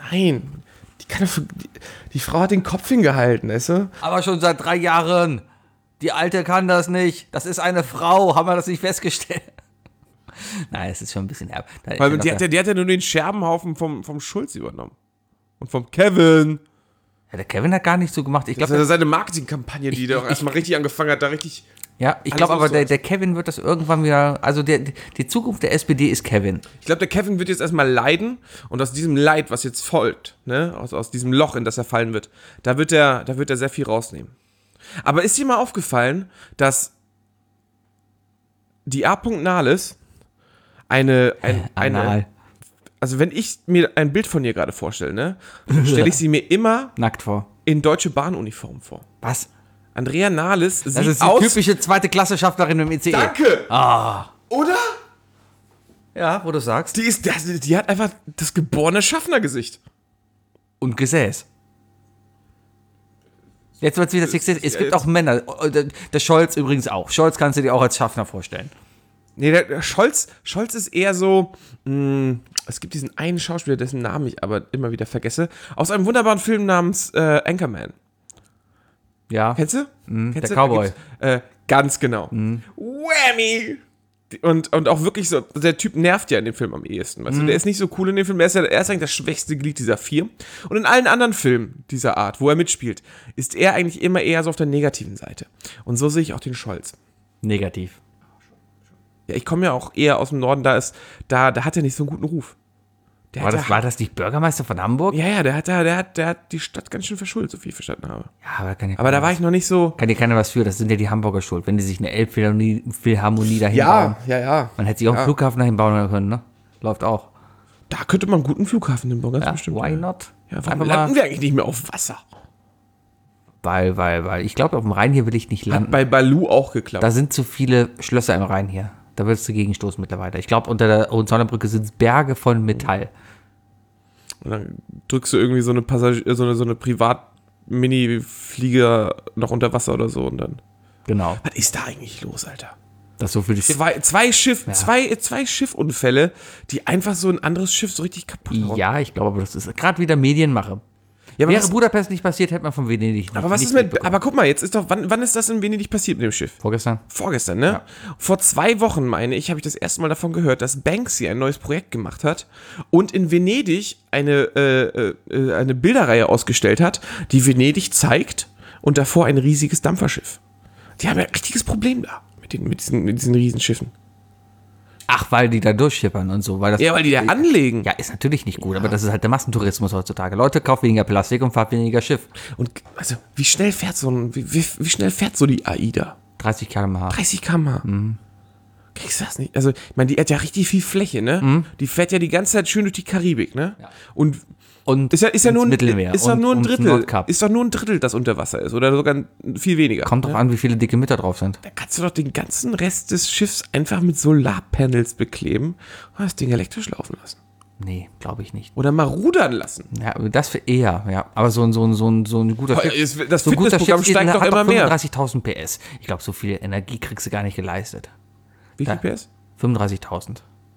Die Frau hat den Kopf hingehalten, weißt du? Aber schon seit 3 Jahren. Die Alte kann das nicht. Das ist eine Frau. Haben wir das nicht festgestellt? Nein, es ist schon ein bisschen herb. Weil die hat ja nur den Scherbenhaufen vom Schulz übernommen. Und vom Kevin. Ja, der Kevin hat gar nicht so gemacht. Ich Das glaube, ist ja seine Marketingkampagne, die da auch erstmal richtig angefangen hat, da richtig. ja, ich glaube aber, der Kevin wird das irgendwann wieder. Also die Zukunft der SPD ist Kevin. Ich glaube, der Kevin wird jetzt erstmal leiden und aus diesem Leid, was jetzt folgt, ne, aus diesem Loch, in das er fallen wird, da wird er sehr viel rausnehmen. Aber ist dir mal aufgefallen, dass die A. Nahles also wenn ich mir ein Bild von ihr gerade vorstelle, ne, dann stelle ich sie mir immer nackt vor. In Deutsche Bahnuniform vor. Was? Andrea Nahles sieht Das ist die typische zweite Klasse Schaffnerin im ICE. Danke! Ah. Oder? Ja, wo du sagst. Die hat einfach das geborene Schaffnergesicht. Und Gesäß. Jetzt wird es wieder sexistisch. Es gibt auch Männer. Der Scholz übrigens auch. Scholz kannst du dir auch als Schaffner vorstellen. Nee, der Scholz ist eher so, es gibt diesen einen Schauspieler, dessen Namen ich aber immer wieder vergesse, aus einem wunderbaren Film namens Anchorman. Ja. Kennst du? Der Cowboy. Ganz genau. Whammy! Und auch wirklich so, der Typ nervt ja in dem Film am ehesten. Weißt du? Der ist nicht so cool in dem Film, er ist eigentlich das schwächste Glied dieser 4. Und in allen anderen Filmen dieser Art, wo er mitspielt, ist er eigentlich immer eher so auf der negativen Seite. Und so sehe ich auch den Scholz. Negativ. Ja, ich komme ja auch eher aus dem Norden, da hat er nicht so einen guten Ruf. War das nicht Bürgermeister von Hamburg? Ja, der hat die Stadt ganz schön verschuldet, so viel ich verstanden habe. Ja, aber da war ich noch nicht so. Kann dir keiner was für, das sind ja die Hamburger schuld, wenn die sich eine Elbphilharmonie dahin bauen. Ja. Man hätte sich auch einen Flughafen dahin bauen können, ne? Läuft auch. Da könnte man einen guten Flughafen hinbauen, ganz bestimmt. Why not? Ja, warum landen wir eigentlich nicht mehr auf Wasser? Weil ich glaube, auf dem Rhein hier will ich nicht landen. Hat bei Balu auch geklappt. Da sind zu viele Schlösser im Rhein hier. Da würdest du gegenstoßen mittlerweile. Ich glaube, unter der Hohenzollernbrücke sind es Berge von Metall. Und dann drückst du irgendwie so eine so eine Privat-Mini-Flieger noch unter Wasser oder so und dann. Genau. Was ist da eigentlich los, Alter? Das so für die zwei Schiffunfälle, die einfach so ein anderes Schiff so richtig kaputt hauen. Ja, ich glaube, aber das ist gerade wieder Medienmache. Ja, wäre Budapest nicht passiert, hätte man von Venedig nicht. Aber was ist mit. Aber guck mal, jetzt ist doch. Wann ist das in Venedig passiert mit dem Schiff? Vorgestern, ne? Ja. Vor 2 Wochen, meine ich, habe ich das erste Mal davon gehört, dass Banksy ein neues Projekt gemacht hat und in Venedig eine Bilderreihe ausgestellt hat, die Venedig zeigt und davor ein riesiges Dampferschiff. Die haben ja ein richtiges Problem da mit diesen Riesenschiffen. Ach, weil die da durchschippern und so. Weil die da anlegen. Ja, ist natürlich nicht gut, aber das ist halt der Massentourismus heutzutage. Leute, kauft weniger Plastik und fahrt weniger Schiff. Und also, wie schnell fährt wie schnell fährt so die AIDA? 30 km/h. 30 km/h. Kriegst du das nicht? Also, ich meine, die hat ja richtig viel Fläche, ne? Die fährt ja die ganze Zeit schön durch die Karibik, ne? Ja. Und ist ja nur ein Drittel. Ist doch nur ein Drittel, das unter Wasser ist. Oder sogar viel weniger. Kommt drauf an, wie viele dicke Mütter drauf sind. Da kannst du doch den ganzen Rest des Schiffs einfach mit Solarpanels bekleben und das Ding elektrisch laufen lassen. Nee, glaube ich nicht. Oder mal rudern lassen. Ja, das für eher, ja. Aber so ein guter Schiff. Das Fitnessprogramm steigt doch immer mehr. 35.000 PS. Ich glaube, so viel Energie kriegst du gar nicht geleistet. Wie viel PS? 35.000.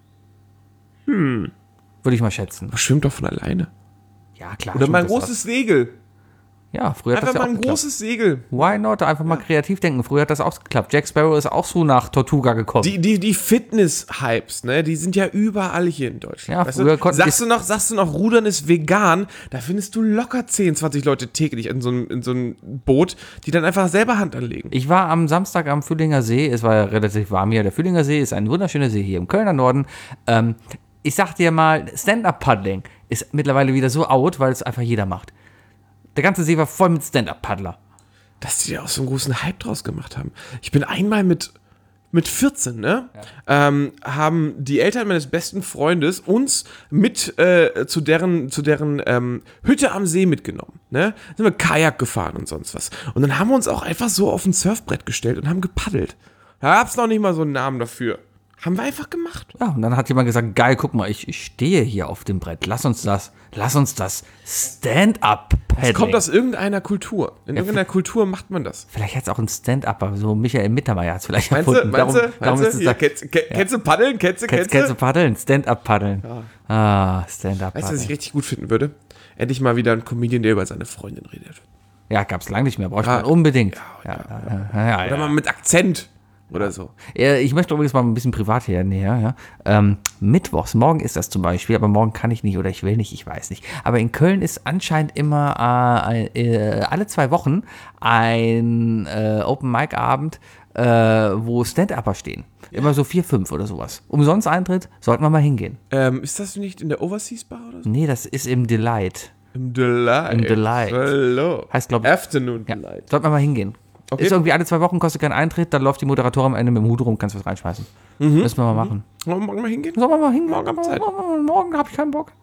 Würde ich mal schätzen. Das schwimmt doch von alleine. Ja, klar. Oder mal ein großes Segel. Ja, früher hat das ja auch geklappt. Einfach mal ein großes Segel. Why not? Einfach mal kreativ denken. Früher hat das auch geklappt. Jack Sparrow ist auch so nach Tortuga gekommen. Die Fitness-Hypes, ne, die sind ja überall hier in Deutschland. Ja, früher sagst du noch, Rudern ist vegan, da findest du locker 10, 20 Leute täglich in so einem Boot, die dann einfach selber Hand anlegen. Ich war am Samstag am Fühlinger See. Es war ja relativ warm hier. Der Fühlinger See ist ein wunderschöner See hier im Kölner Norden. Ich sag dir mal, Stand-Up-Paddling ist mittlerweile wieder so out, weil es einfach jeder macht. Der ganze See war voll mit Stand-Up-Paddler. Dass die da auch so einen großen Hype draus gemacht haben. Ich bin einmal mit 14, ne? Ja. Haben die Eltern meines besten Freundes uns mit zu deren Hütte am See mitgenommen, ne? Sind wir Kajak gefahren und sonst was. Und dann haben wir uns auch einfach so auf ein Surfbrett gestellt und haben gepaddelt. Da gab's noch nicht mal so einen Namen dafür. Haben wir einfach gemacht. Ja, und dann hat jemand gesagt, geil, guck mal, ich stehe hier auf dem Brett. Lass uns das Stand-up-Paddling. Das kommt aus irgendeiner Kultur. In irgendeiner Kultur macht man das. Vielleicht hat es auch ein Stand-Upper, so Michael Mittermeier hat es vielleicht Meinst erfunden. du? Ist es Hier, kennst du paddeln? Kennst du paddeln? Stand-up-paddeln. Ja. Stand-up-paddeln. Weißt du, was ich richtig gut finden würde? Endlich mal wieder ein Comedian, der über seine Freundin redet. Ja, gab's lange nicht mehr. Braucht man unbedingt. Oder mal mit Akzent oder so. Ich möchte übrigens mal ein bisschen privat hier näher. Ja. Mittwochs, morgen ist das zum Beispiel, aber morgen kann ich nicht oder ich will nicht, ich weiß nicht. Aber in Köln ist anscheinend immer alle 2 Wochen ein Open-Mic-Abend, wo Stand-Upper stehen. Immer so 4, 5 oder sowas. Umsonst Eintritt, sollten wir mal hingehen. Ist das nicht in der Overseas Bar oder so? Nee, das ist im Delight. Im Delight. Hallo. Heißt, glaube ich. Afternoon Delight. Sollten wir mal hingehen. Okay. Ist irgendwie alle 2 Wochen, kostet keinen Eintritt, dann läuft die Moderatorin am Ende mit dem Hut rum, kannst was reinschmeißen. Müssen wir mal machen. Wollen wir morgen mal hingehen? Sollen wir mal hingehen? Morgen Zeit. Morgen habe ich keinen Bock.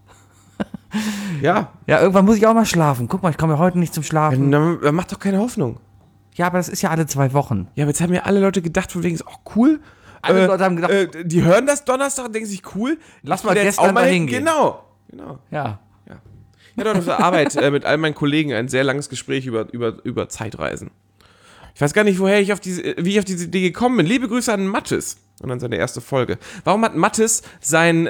Ja. Ja, irgendwann muss ich auch mal schlafen. Guck mal, ich komme ja heute nicht zum Schlafen. Dann macht doch keine Hoffnung. Ja, aber das ist ja alle 2 Wochen. Ja, aber jetzt haben ja alle Leute gedacht, von wegen, cool. Alle Leute haben gedacht, die hören das Donnerstag und denken sich, cool. Lass mal gestern mal hingehen. Genau. Ja. Ich hatte auch auf der Arbeit mit all meinen Kollegen ein sehr langes Gespräch über Zeitreisen. Ich weiß gar nicht, wie ich auf diese Idee gekommen bin. Liebe Grüße an Mathis und an seine erste Folge. Warum hat Mathis sein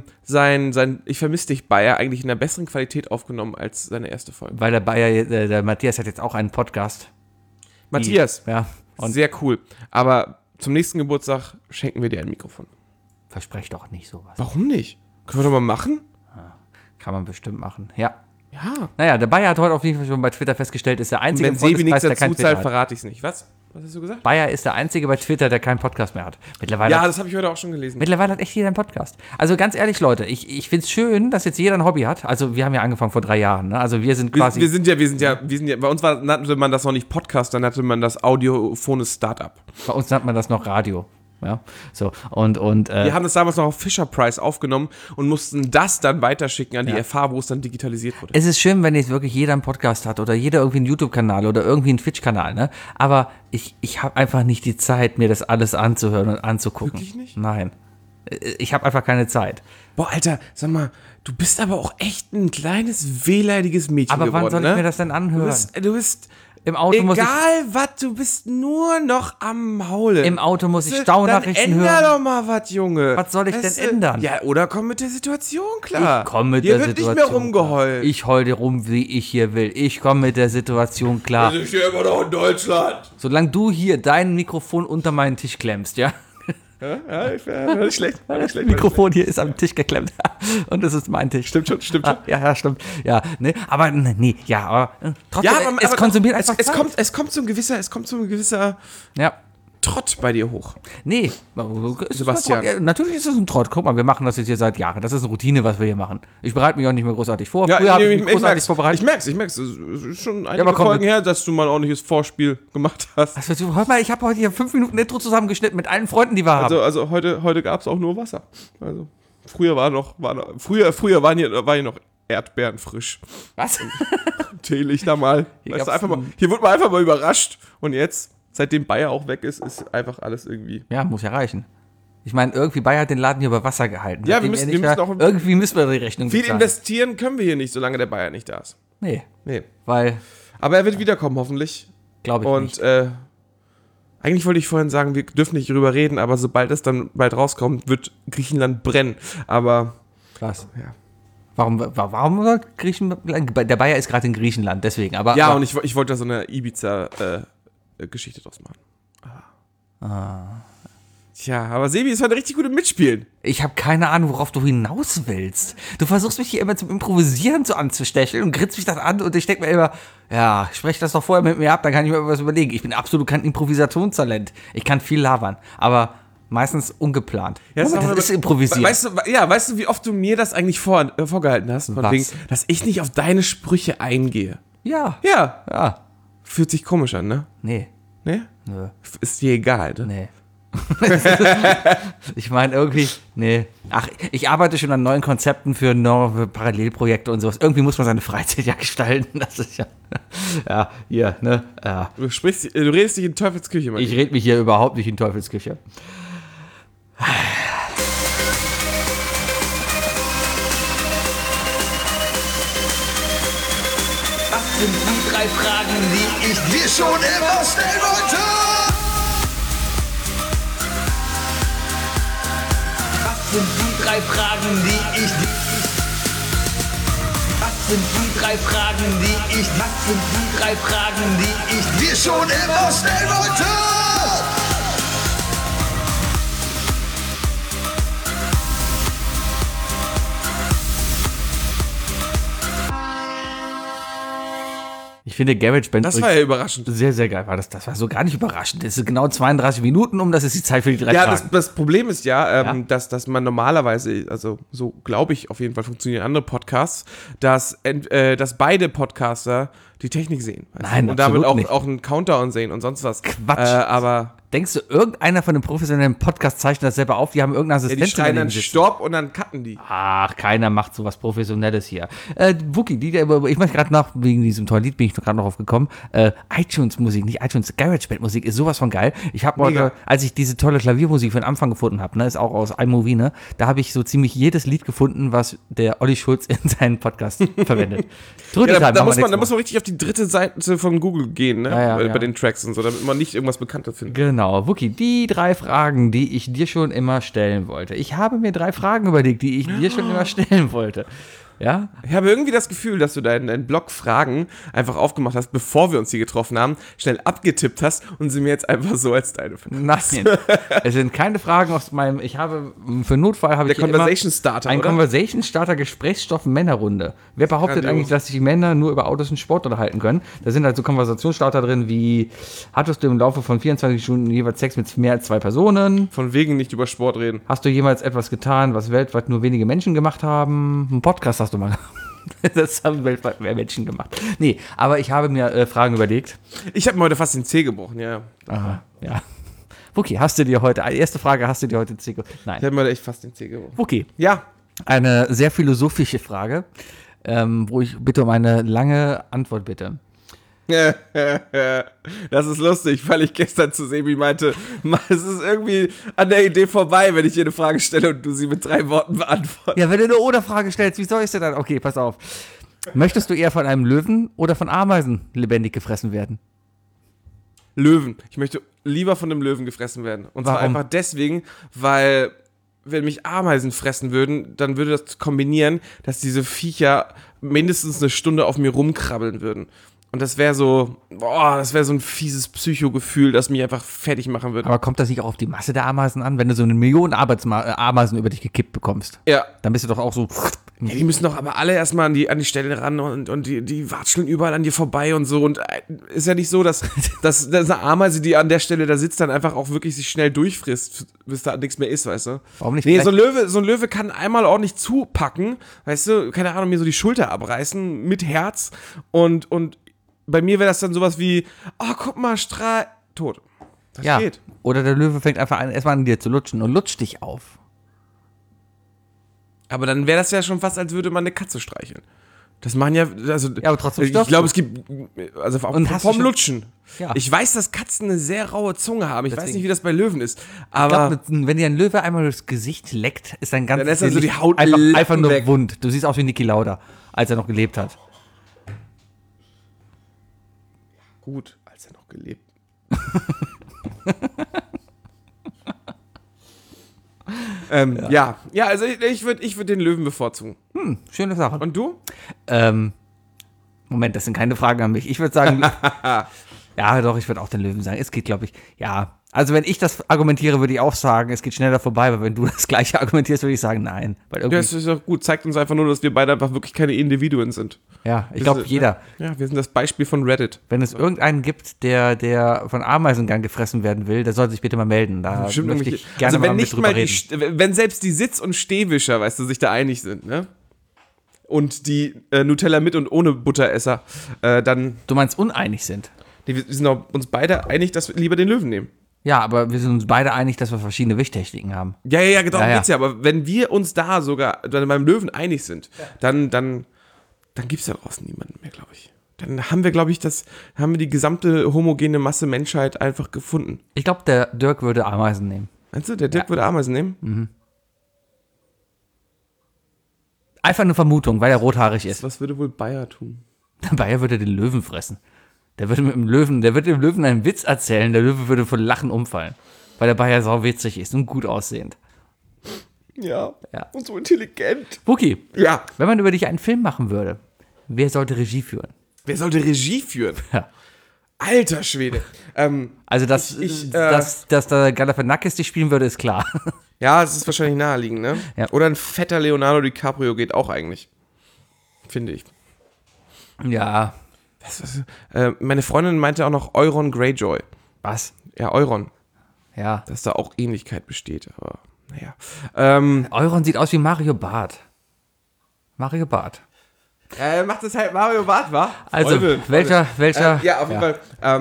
Ich vermisse dich Bayer eigentlich in einer besseren Qualität aufgenommen als seine erste Folge? Weil der Matthias hat jetzt auch einen Podcast. Matthias. Ja. Und sehr cool. Aber zum nächsten Geburtstag schenken wir dir ein Mikrofon. Versprech doch nicht sowas. Warum nicht? Können wir doch mal machen? Kann man bestimmt machen. Ja. Ja. Naja, der Bayer hat heute auf jeden Fall schon bei Twitter festgestellt, ist der einzige im Freundeskreis, der kein Twitter zahlt, verrate ich es nicht. Was hast du gesagt? Bayer ist der einzige bei Twitter, der keinen Podcast mehr hat. Mittlerweile das habe ich heute auch schon gelesen. Mittlerweile hat echt jeder einen Podcast. Also ganz ehrlich, Leute, ich finde es schön, dass jetzt jeder ein Hobby hat. Also wir haben ja angefangen vor 3 Jahren. Ne? Also wir sind quasi... Wir sind ja, bei uns nannte man das noch nicht Podcast, dann nannte man das audiophones Startup. Bei uns nennt man das noch Radio. Ja, so, und wir haben das damals noch auf Fisher Price aufgenommen und mussten das dann weiterschicken an die FH, wo es dann digitalisiert wurde. Es ist schön, wenn jetzt wirklich jeder einen Podcast hat oder jeder irgendwie einen YouTube-Kanal oder irgendwie einen Twitch-Kanal, ne? Aber ich habe einfach nicht die Zeit, mir das alles anzuhören und anzugucken. Wirklich nicht? Nein. Ich habe einfach keine Zeit. Boah, Alter, sag mal, du bist aber auch echt ein kleines, wehleidiges Mädchen geworden, aber wann soll ich mir das denn anhören? Du bist im Auto du bist nur noch am Maulen. Im Auto muss ich Staunnachrichten hören. Änder doch mal was, Junge. Was soll ich denn ändern? Ja, oder komm mit der Situation klar. Ich komme mit der Situation. Hier wird nicht mehr rumgeheult. Ich heule rum, wie ich hier will. Ich komme mit der Situation klar. Wir sind hier immer noch in Deutschland. Solange du hier dein Mikrofon unter meinen Tisch klemmst, ja? Ja, war nicht schlecht. Das Mikrofon hier ist am Tisch geklemmt. Und das ist mein Tisch. Stimmt schon. Ja, stimmt. Ja, ne, aber trotzdem, es konsumiert einfach Zeit. Es kommt so ein gewisser Trott bei dir hoch. Nee, Sebastian. Ja, natürlich ist es ein Trott. Guck mal, wir machen das jetzt hier seit Jahren. Das ist eine Routine, was wir hier machen. Ich bereite mich auch nicht mehr großartig vor. Ja, Früher habe ich mich großartig vorbereitet. Ich merk's. Es ist schon einige Folgen her, dass du mal ein ordentliches Vorspiel gemacht hast. Ich habe heute hier 5 Minuten Intro zusammengeschnitten mit allen Freunden, die wir haben. Also heute gab's auch nur Wasser. Also früher war hier noch Erdbeeren frisch. Was? Teelichter mal. Hier wurde man einfach mal überrascht. Und jetzt, seitdem Bayer auch weg ist einfach alles irgendwie... Ja, muss ja reichen. Ich meine, irgendwie Bayer hat den Laden hier über Wasser gehalten. Ja, irgendwie müssen wir die Rechnung viel bezahlen. Investieren können wir hier nicht, solange der Bayer nicht da ist. Nee. Aber er wird wiederkommen, hoffentlich. Glaube ich nicht. Und eigentlich wollte ich vorhin sagen, wir dürfen nicht drüber reden, aber sobald es dann bald rauskommt, wird Griechenland brennen. Aber... Krass. Ja. Warum soll Griechenland... Der Bayer ist gerade in Griechenland, deswegen. Und ich wollte da so eine Ibiza-Geschichte draus machen. Tja, aber Sebi ist heute richtig gut im Mitspielen. Ich habe keine Ahnung, worauf du hinaus willst. Du versuchst mich hier immer zum Improvisieren so anzustecheln und grinst mich dann an und ich denke mir immer, ja, sprech das doch vorher mit mir ab, dann kann ich mir was überlegen. Ich bin absolut kein Improvisationstalent. Ich kann viel labern, aber meistens ungeplant. Ja, das ist improvisiert. Weißt du, wie oft du mir das eigentlich vorgehalten hast? Von wegen, dass ich nicht auf deine Sprüche eingehe. Ja. Fühlt sich komisch an, ne? Nee. Nee? Nö. Ist dir egal, ne? Nee. Ich meine, irgendwie, nee. Ach, ich arbeite schon an neuen Konzepten für neue Parallelprojekte und sowas. Irgendwie muss man seine Freizeit ja gestalten. Das ist ja, hier, ne? Ja. Du redest dich in Teufelsküche, Mann. Ich rede mich hier überhaupt nicht in Teufelsküche. Was sind die 3 Fragen, die ich dir schon immer stellen wollte? Was sind die 3 Fragen, die ich dir... Was sind die 3 Fragen, die ich... Was sind die 3 Fragen, die ich dir schon immer stellen wollte? Ich finde GarageBand... Das war ja überraschend. Sehr, sehr geil. Das war so gar nicht überraschend. Das ist genau 32 Minuten das ist die Zeit für die 3 Fragen. Ja, das Problem ist dass man normalerweise, also so glaube ich auf jeden Fall funktionieren andere Podcasts, dass beide Podcaster die Technik sehen. Nein, und damit nicht. auch einen Countdown sehen und sonst was. Quatsch. Aber denkst du, irgendeiner von den professionellen Podcast zeichnet das selber auf? Die haben irgendeinen Assistenten. die schreien dann Stopp und dann cutten die. Ach, keiner macht sowas Professionelles hier. Wookie, ich möchte gerade noch, wegen diesem tollen Lied bin ich gerade noch aufgekommen, iTunes-Musik, nicht iTunes, GarageBand-Musik ist sowas von geil. Ich habe heute, als ich diese tolle Klaviermusik für den Anfang gefunden habe, ist auch aus iMovie, da habe ich so ziemlich jedes Lied gefunden, was der Olli Schulz in seinen Podcast verwendet. Da muss man richtig auf die dritte Seite von Google gehen, bei den Tracks und so, damit man nicht irgendwas Bekanntes findet. Genau, Wookie, die 3 Fragen, die ich dir schon immer stellen wollte. Ich habe mir 3 Fragen überlegt, die ich dir schon immer stellen wollte. Ja? Ich habe irgendwie das Gefühl, dass du deinen Blog Fragen einfach aufgemacht hast, bevor wir uns hier getroffen haben, schnell abgetippt hast und sie mir jetzt einfach so als deine findest. Nein, es sind keine Fragen aus meinem, für Notfall habe ich Conversation Starter, ein Conversation Starter Gesprächsstoff Männerrunde. Wer behauptet eigentlich, dass sich Männer nur über Autos und Sport unterhalten können? Da sind halt so Konversationsstarter drin wie, hattest du im Laufe von 24 Stunden jeweils Sex mit mehr als 2 Personen? Von wegen nicht über Sport reden. Hast du jemals etwas getan, was weltweit nur wenige Menschen gemacht haben? Ein Podcast hast du mal. Das haben weltweit mehr Menschen gemacht. Nee, aber ich habe mir Fragen überlegt. Ich habe mir heute fast den Zeh gebrochen, ja. Aha, ja. Wookie, hast du dir heute den Zeh gebrochen? Nein. Ich habe mir heute echt fast den Zeh gebrochen. Wookie. Ja. Eine sehr philosophische Frage, wo ich bitte um eine lange Antwort bitte. Das ist lustig, weil ich gestern zu Sebi meinte, es ist irgendwie an der Idee vorbei, wenn ich dir eine Frage stelle und du sie mit 3 Worten beantwortest. Ja, wenn du eine Oder-Frage stellst, wie soll ich sie dann? Okay, pass auf. Möchtest du eher von einem Löwen oder von Ameisen lebendig gefressen werden? Löwen. Ich möchte lieber von einem Löwen gefressen werden. Und zwar einfach deswegen, weil wenn mich Ameisen fressen würden, dann würde das kombinieren, dass diese Viecher mindestens eine Stunde auf mir rumkrabbeln würden. Und das wäre so ein fieses Psychogefühl, das mich einfach fertig machen würde. Aber kommt das nicht auch auf die Masse der Ameisen an? Wenn du so 1 Million Ameisen über dich gekippt bekommst, ja, dann bist du doch auch so... Ja, die müssen doch aber alle erstmal an die Stelle ran und die watscheln überall an dir vorbei und so. Und ist ja nicht so, dass eine Ameise, die an der Stelle da sitzt, dann einfach auch wirklich sich schnell durchfrisst, bis da nichts mehr ist, weißt du? Warum nicht? Nee, so ein Löwe kann einmal ordentlich zupacken, weißt du, keine Ahnung, mir so die Schulter abreißen mit Herz und bei mir wäre das dann sowas wie, oh, guck mal, tot. Das geht. Oder der Löwe fängt einfach an, erstmal an dir zu lutschen und lutscht dich auf. Aber dann wäre das ja schon fast, als würde man eine Katze streicheln. Das machen ja, also, ja, aber trotzdem ich glaube, es gibt, also vom Lutschen. Ja. Ich weiß, dass Katzen eine sehr raue Zunge haben. Ich weiß nicht, wie das bei Löwen ist. Aber ich glaube, wenn dir ein Löwe einmal das Gesicht leckt, ist dann ganz dann ist also die Haut einfach nur weg. wund. Du siehst aus wie Niki Lauda, als er noch gelebt hat. Gut, als er noch gelebt. Ja, also ich würd den Löwen bevorzugen. Schöne Sache. Und du? Moment, das sind keine Fragen an mich. Ich würde sagen, ja, doch, ich würde auch den Löwen sagen. Es geht, glaube ich, ja. Also wenn ich das argumentiere, würde ich auch sagen, es geht schneller vorbei, aber wenn du das Gleiche argumentierst, würde ich sagen, nein. Weil das ist doch gut, zeigt uns einfach nur, dass wir beide einfach wirklich keine Individuen sind. Ja, ich glaube, jeder. Ja, wir sind das Beispiel von Reddit. Wenn es irgendeinen gibt, der von Ameisengang gefressen werden will, der soll sich bitte mal melden. Da möchte ich gerne mal mit drüber reden. Wenn selbst die Sitz- und Stehwischer, weißt du, sich da einig sind, ne? Und die Nutella mit und ohne Butteresser, dann... Du meinst uneinig sind? Wir sind uns beide einig, dass wir lieber den Löwen nehmen. Ja, aber wir sind uns beide einig, dass wir verschiedene Wichttechniken haben. Ja, genau, geht's ja. Aber wenn wir uns da sogar beim Löwen einig sind, dann gibt's da draußen niemanden mehr, glaube ich. Dann haben wir, glaube ich, haben wir die gesamte homogene Masse Menschheit einfach gefunden. Ich glaube, der Dirk würde Ameisen nehmen. Meinst du, der Dirk würde Ameisen nehmen? Mhm. Einfach eine Vermutung, weil er rothaarig ist. Was würde wohl Bayer tun? Bayer würde den Löwen fressen. Der würde dem Löwen einen Witz erzählen, der Löwe würde vor Lachen umfallen. Weil der Bayer sau witzig ist und gut aussehend. Ja. Und so intelligent. Wookie. Ja. Wenn man über dich einen Film machen würde, wer sollte Regie führen? Wer sollte Regie führen? Ja. Alter Schwede. Also, dass der Galifianakis dich spielen würde, ist klar. Ja, es ist wahrscheinlich naheliegend, ne? Ja. Oder ein fetter Leonardo DiCaprio geht auch eigentlich. Finde ich. Ja. Meine Freundin meinte auch noch Euron Greyjoy. Was? Ja, Euron. Ja. Dass da auch Ähnlichkeit besteht, aber naja. Euron sieht aus wie Mario Barth. Mario Barth. Macht das halt Mario Barth, wa? Also, welcher? Ja, auf jeden Fall.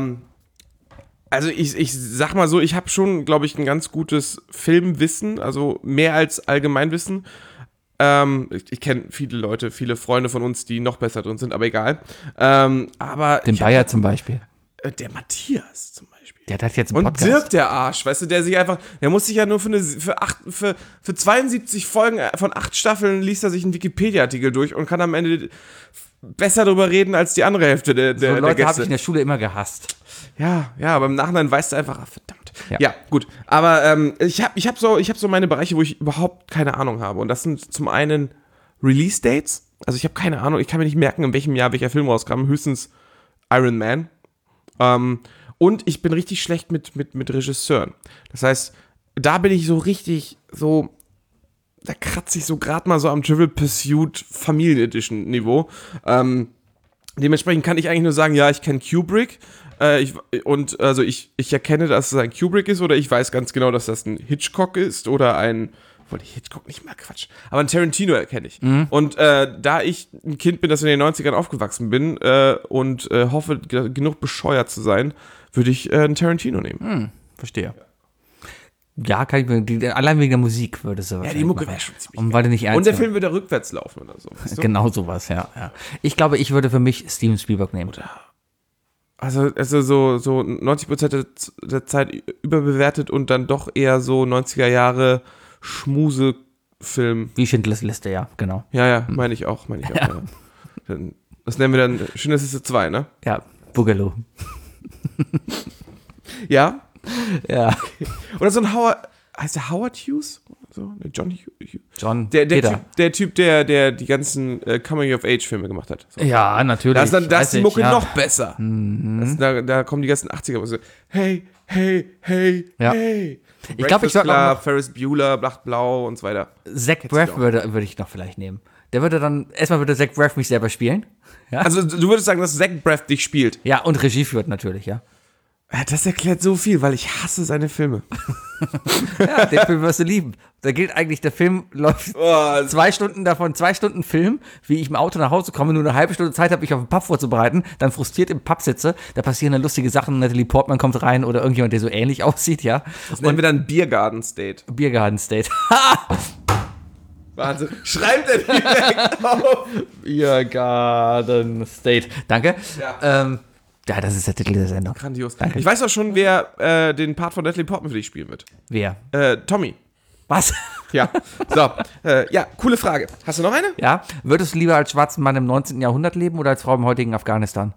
Also ich sag mal so, ich habe schon, glaube ich, ein ganz gutes Filmwissen, also mehr als Allgemeinwissen. Ich kenne viele Leute, viele Freunde von uns, die noch besser drin sind, aber egal. Aber den Bayer zum Beispiel. Der Matthias zum Beispiel. Der hat jetzt einen Podcast. Und Dirk, der Arsch, weißt du, der muss sich ja nur für 72 Folgen von 8 Staffeln liest er sich einen Wikipedia-Artikel durch und kann am Ende besser darüber reden als die andere Hälfte der Leute Gäste. habe ich in der Schule immer gehasst. Ja, aber im Nachhinein weißt du einfach, verdammt. Ja, gut. Aber ich hab so meine Bereiche, wo ich überhaupt keine Ahnung habe. Und das sind zum einen Release-Dates. Also ich habe keine Ahnung, ich kann mir nicht merken, in welchem Jahr welcher Film rauskam. Höchstens Iron Man. Und ich bin richtig schlecht mit Regisseuren. Das heißt, da bin ich so richtig so, da kratze ich so gerade mal so am Trivial Pursuit Familien-Edition Niveau. Dementsprechend kann ich eigentlich nur sagen, ja, ich kenne Kubrick. Ich erkenne, dass es ein Kubrick ist, oder ich weiß ganz genau, dass das ein Hitchcock ist oder ein, obwohl ich Hitchcock nicht mal Quatsch, aber ein Tarantino erkenne ich. Mhm. Und da ich ein Kind bin, das in den 90ern aufgewachsen bin und hoffe, genug bescheuert zu sein, würde ich einen Tarantino nehmen. Verstehe. Ja, kann ich mir, allein wegen der Musik würde es so. Ja, die Mucke wäre schon ziemlich und weil du nicht ernst und der Film würde rückwärts laufen oder so. Weißt du? Genau sowas, ja. Ich glaube, ich würde für mich Steven Spielberg nehmen. Also so 90% der Zeit überbewertet und dann doch eher so 90er Jahre Schmusefilm. Wie Schindlers Liste, ja, genau. Ja, meine ich auch. Ja. Das nennen wir dann Schindlers Liste 2, ne? Ja, Boogaloo. Ja? Ja. Oder so ein heißt der Howard Hughes? So, John Hughes? Der Typ, der die ganzen Coming-of-Age-Filme gemacht hat. So. Ja, natürlich. Da ist die Mucke noch besser. Mhm. Da kommen die ganzen 80er und so, hey. Ja. Hey. Ich glaube, ich sag noch Ferris Bueller, Blau und so weiter. Zach Braff würde ich noch vielleicht nehmen. Der würde dann, erstmal würde Zach Braff mich selber spielen. Ja? Also du würdest sagen, dass Zach Braff dich spielt? Ja, und Regie führt natürlich, ja. Ja, das erklärt so viel, weil ich hasse seine Filme. Ja, den Film wirst du lieben. Da gilt eigentlich, der Film läuft 2 Stunden davon, 2 Stunden Film, wie ich im Auto nach Hause komme, nur eine halbe Stunde Zeit habe, mich auf den Pub vorzubereiten, dann frustriert im Pub sitze, da passieren dann lustige Sachen, Natalie Portman kommt rein oder irgendjemand, der so ähnlich aussieht, ja. Das nennen wir dann Biergarten State. Biergarten State. Wahnsinn. Schreibt er direkt auf. Biergarten State. Danke. Ja. Ja, das ist der Titel der Sendung. Grandios. Danke. Ich weiß auch schon, wer den Part von Natalie Portman für dich spielen wird. Wer? Tommy. Was? Ja. So. Ja, coole Frage. Hast du noch eine? Ja. Würdest du lieber als schwarzer Mann im 19. Jahrhundert leben oder als Frau im heutigen Afghanistan?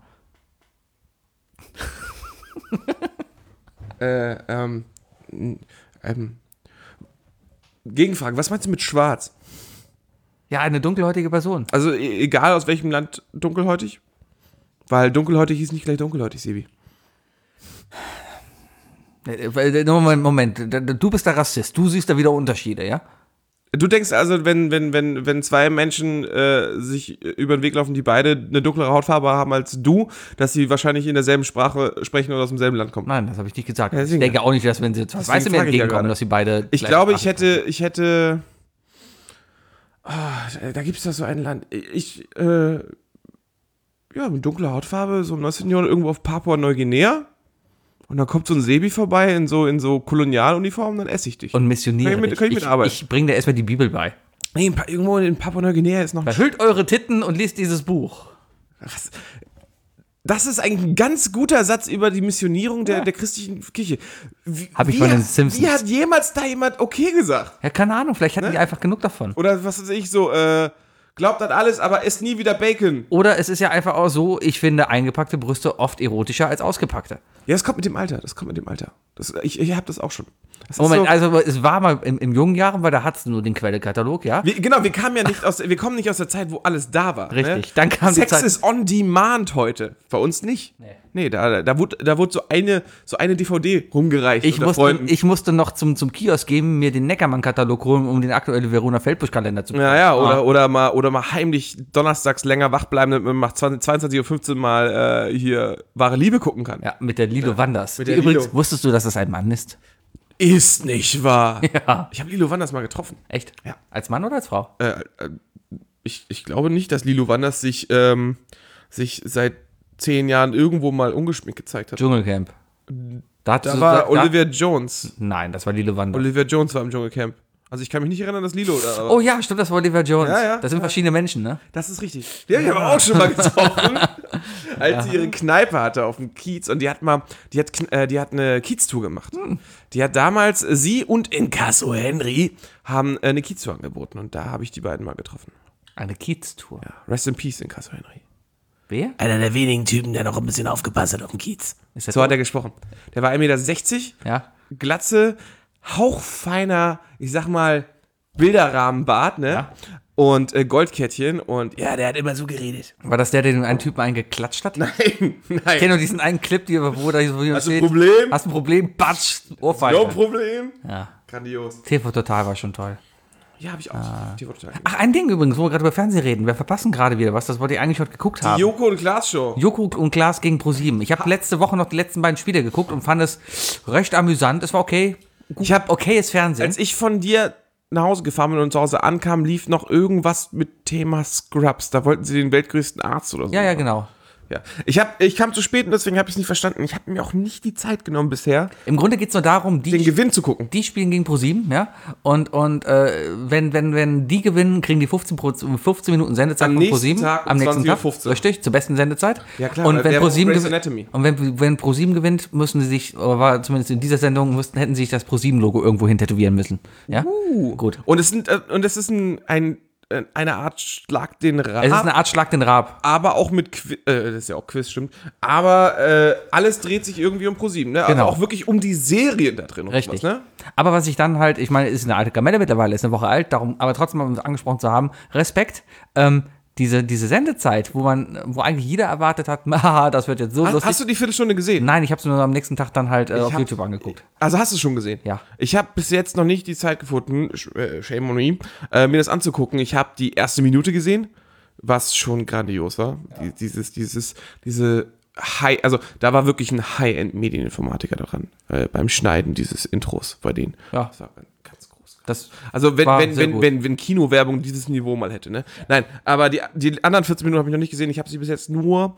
Gegenfrage. Was meinst du mit schwarz? Ja, eine dunkelhäutige Person. Also egal aus welchem Land dunkelhäutig? Weil dunkelhäutig ist nicht gleich dunkelhäutig, Sebi. Moment, du bist der Rassist, du siehst da wieder Unterschiede, ja? Du denkst also, wenn 2 Menschen sich über den Weg laufen, die beide eine dunklere Hautfarbe haben als du, dass sie wahrscheinlich in derselben Sprache sprechen oder aus demselben Land kommen? Nein, das habe ich nicht gesagt. Ja, ich denke auch nicht, dass wenn sie weißt du mir entgegenkommen, dass sie beide. Ich glaube, ich hätte. Da gibt es da so ein Land. Mit dunkler Hautfarbe, so im 19. Jahrhundert irgendwo auf Papua-Neuguinea. Und dann kommt so ein Sebi vorbei in so Kolonialuniform, dann esse ich dich. Und missioniere Kann ich mitarbeiten? Ich bringe dir erstmal die Bibel bei. Nee, irgendwo in Papua-Neuguinea ist noch... Verhüllt eure Titten und liest dieses Buch. Was? Das ist eigentlich ein ganz guter Satz über die Missionierung der christlichen Kirche. Hab ich von den Simpsons. Wie hat jemals da jemand okay gesagt? Ja, keine Ahnung, vielleicht hatten die einfach genug davon. Oder was weiß ich, so, glaubt an alles, aber esst nie wieder Bacon. Oder es ist ja einfach auch so, ich finde eingepackte Brüste oft erotischer als ausgepackte. Ja, das kommt mit dem Alter. Ich habe das auch schon. Moment, so, also es war mal in jungen Jahren, weil da hattest du nur den Quellekatalog, ja? Wir kommen nicht aus der Zeit, wo alles da war. Richtig, ne? dann kam die Sex Zeit. ist on demand heute. Bei uns nicht. Nee, da wurde so eine DVD rumgereicht. Ich musste noch zum Kiosk gehen, mir den Neckermann-Katalog holen, um den aktuellen Verona Feldbusch-Kalender zu bekommen. Ja, oder mal heimlich donnerstags länger wach bleiben, damit man nach 22:15 Uhr mal hier Wahre Liebe gucken kann. Ja, mit der Lilo Wanders. Mit der Übrigens, Lilo. wusstest du, dass das ein Mann ist? Ist nicht wahr. Ja. Ich habe Lilo Wanders mal getroffen. Echt? Ja. Als Mann oder als Frau? Ich glaube nicht, dass Lilo Wanders sich seit 10 Jahren irgendwo mal ungeschminkt gezeigt hat. Dschungelcamp. Da war Olivia Jones. Nein, das war Lilo Wanders. Olivia Jones war im Dschungelcamp. Also ich kann mich nicht erinnern, dass Lilo da war. Oh ja, stimmt, das war Olivia Jones. Ja. Das sind verschiedene Menschen, ne? Das ist richtig. Die habe ich aber auch schon mal getroffen, als sie ihre Kneipe hatte auf dem Kiez. Und die hat eine Kiez-Tour gemacht. Die hat damals, sie und Inkasso Henry haben eine Kiez-Tour angeboten. Und da habe ich die beiden mal getroffen. Eine Kiez-Tour? Ja. Rest in Peace, Inkasso Henry. Wer? Einer der wenigen Typen, der noch ein bisschen aufgepasst hat auf dem Kiez. So tot? Hat er gesprochen. Der war 1,60 Meter, ja. Glatze, hauchfeiner, ich sag mal, Bilderrahmenbart, ne? Ja. Und Goldkettchen und ja, der hat immer so geredet. War das der einen Typen eingeklatscht hat? Nein. Ich kenne nur diesen einen Clip, wo da so Hast du ein Problem? Hast ein Problem? Batsch, Ohrfeige. No Problem. Ja. Grandios. TV Total war schon toll. Ja, habe ich auch. TV Total. Ach, ein Ding übrigens, wo wir gerade über Fernsehen reden. Wir verpassen gerade wieder was, das wollte ich eigentlich heute geguckt haben. Die Joko und Klaas Show. Joko und Klaas gegen ProSieben. Ich habe letzte Woche noch die letzten beiden Spiele geguckt und fand es recht amüsant. Es war okay. Ich habe okayes Fernsehen. Als ich von dir nach Hause gefahren bin und zu Hause ankam, lief noch irgendwas mit Thema Scrubs. Da wollten sie den weltgrößten Arzt oder so. Ja, genau. Ja. Ich kam zu spät und deswegen habe ich es nicht verstanden. Ich habe mir auch nicht die Zeit genommen bisher. Im Grunde geht es nur darum, den Gewinn zu gucken. Die spielen gegen ProSieben, ja. Und wenn die gewinnen, kriegen die 15 Minuten Sendezeit von ProSieben. Am nächsten Tag. Richtig, zur besten Sendezeit. Ja klar. Und wenn ProSieben gewinnt, müssen sie sich, war zumindest in dieser Sendung, hätten sie sich das ProSieben-Logo irgendwo hin tätowieren müssen. Ja. Gut. Und es ist eine Art Schlag den Raab. Es ist eine Art Schlag den Raab. Aber auch mit das ist ja auch Quiz, stimmt. Aber alles dreht sich irgendwie um ProSieben, ne? Genau. Also auch wirklich um die Serien da drin. Richtig. Was, ne? Aber was ich dann halt, ich meine, ist eine alte Kamelle mittlerweile, ist eine Woche alt, darum, aber trotzdem, um es angesprochen zu haben, Respekt. Diese Sendezeit, wo eigentlich jeder erwartet hat, das wird jetzt so lustig. Hast du die Viertelstunde gesehen? Nein, ich habe es nur am nächsten Tag dann halt auf YouTube angeguckt. Also hast du es schon gesehen? Ja. Ich habe bis jetzt noch nicht die Zeit gefunden, shame on me, mir das anzugucken. Ich habe die erste Minute gesehen, was schon grandios war. Ja. Diese High, also da war wirklich ein High-End-Medieninformatiker daran, beim Schneiden dieses Intros bei denen. Ja. Das war ganz groß. Also wenn Kinowerbung dieses Niveau mal hätte, ne? Nein, aber die anderen 14 Minuten habe ich noch nicht gesehen. Ich habe sie bis jetzt nur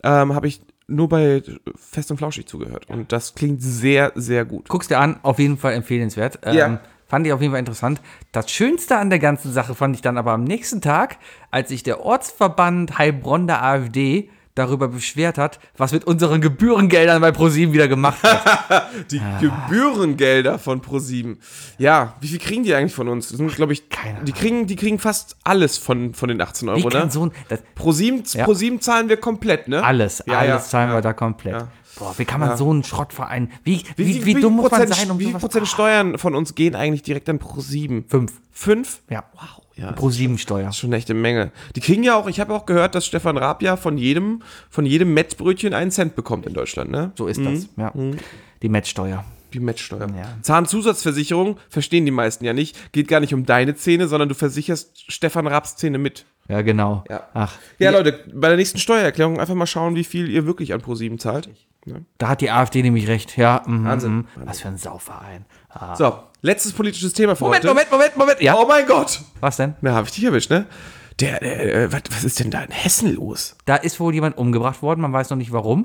bei Fest und Flauschig zugehört. Und das klingt sehr, sehr gut. Guckst dir an, auf jeden Fall empfehlenswert. Fand ich auf jeden Fall interessant. Das Schönste an der ganzen Sache fand ich dann aber am nächsten Tag, als sich der Ortsverband Heilbronn der AfD darüber beschwert hat, was mit unseren Gebührengeldern bei ProSieben wieder gemacht wird. Die Gebührengelder von ProSieben. Ja, wie viel kriegen die eigentlich von uns? Das sind, glaube ich, die kriegen fast alles von den 18 Euro, ne? ProSieben zahlen wir komplett, ne? Alles zahlen wir da komplett. Ja. Boah, wie kann man so einen Schrottverein, wie dumm muss man sein, wie viel Prozent Steuern von uns gehen eigentlich direkt an ProSieben? 5? Ja. Wow. Ja, ProSieben-Steuer. Das ist schon echt eine Menge. Die kriegen ja auch, ich habe auch gehört, dass Stefan Raab ja von jedem Mettbrötchen 1 Cent bekommt in Deutschland, ne? So ist das, ja. Die Mettsteuer. Die Mettsteuer. Ja. Zahnzusatzversicherung verstehen die meisten ja nicht. Geht gar nicht um deine Zähne, sondern du versicherst Stefan Raabs Zähne mit. Ja, genau. Ja. Ach. Ja, Leute, bei der nächsten Steuererklärung einfach mal schauen, wie viel ihr wirklich an ProSieben zahlt. Ja. Da hat die AfD nämlich recht. Ja, Wahnsinn. Was für ein Sauverein. So, letztes politisches Thema für heute. Moment. Ja. Oh mein Gott. Was denn? Na, habe ich dich erwischt, ne? Was ist denn da in Hessen los? Da ist wohl jemand umgebracht worden, man weiß noch nicht warum.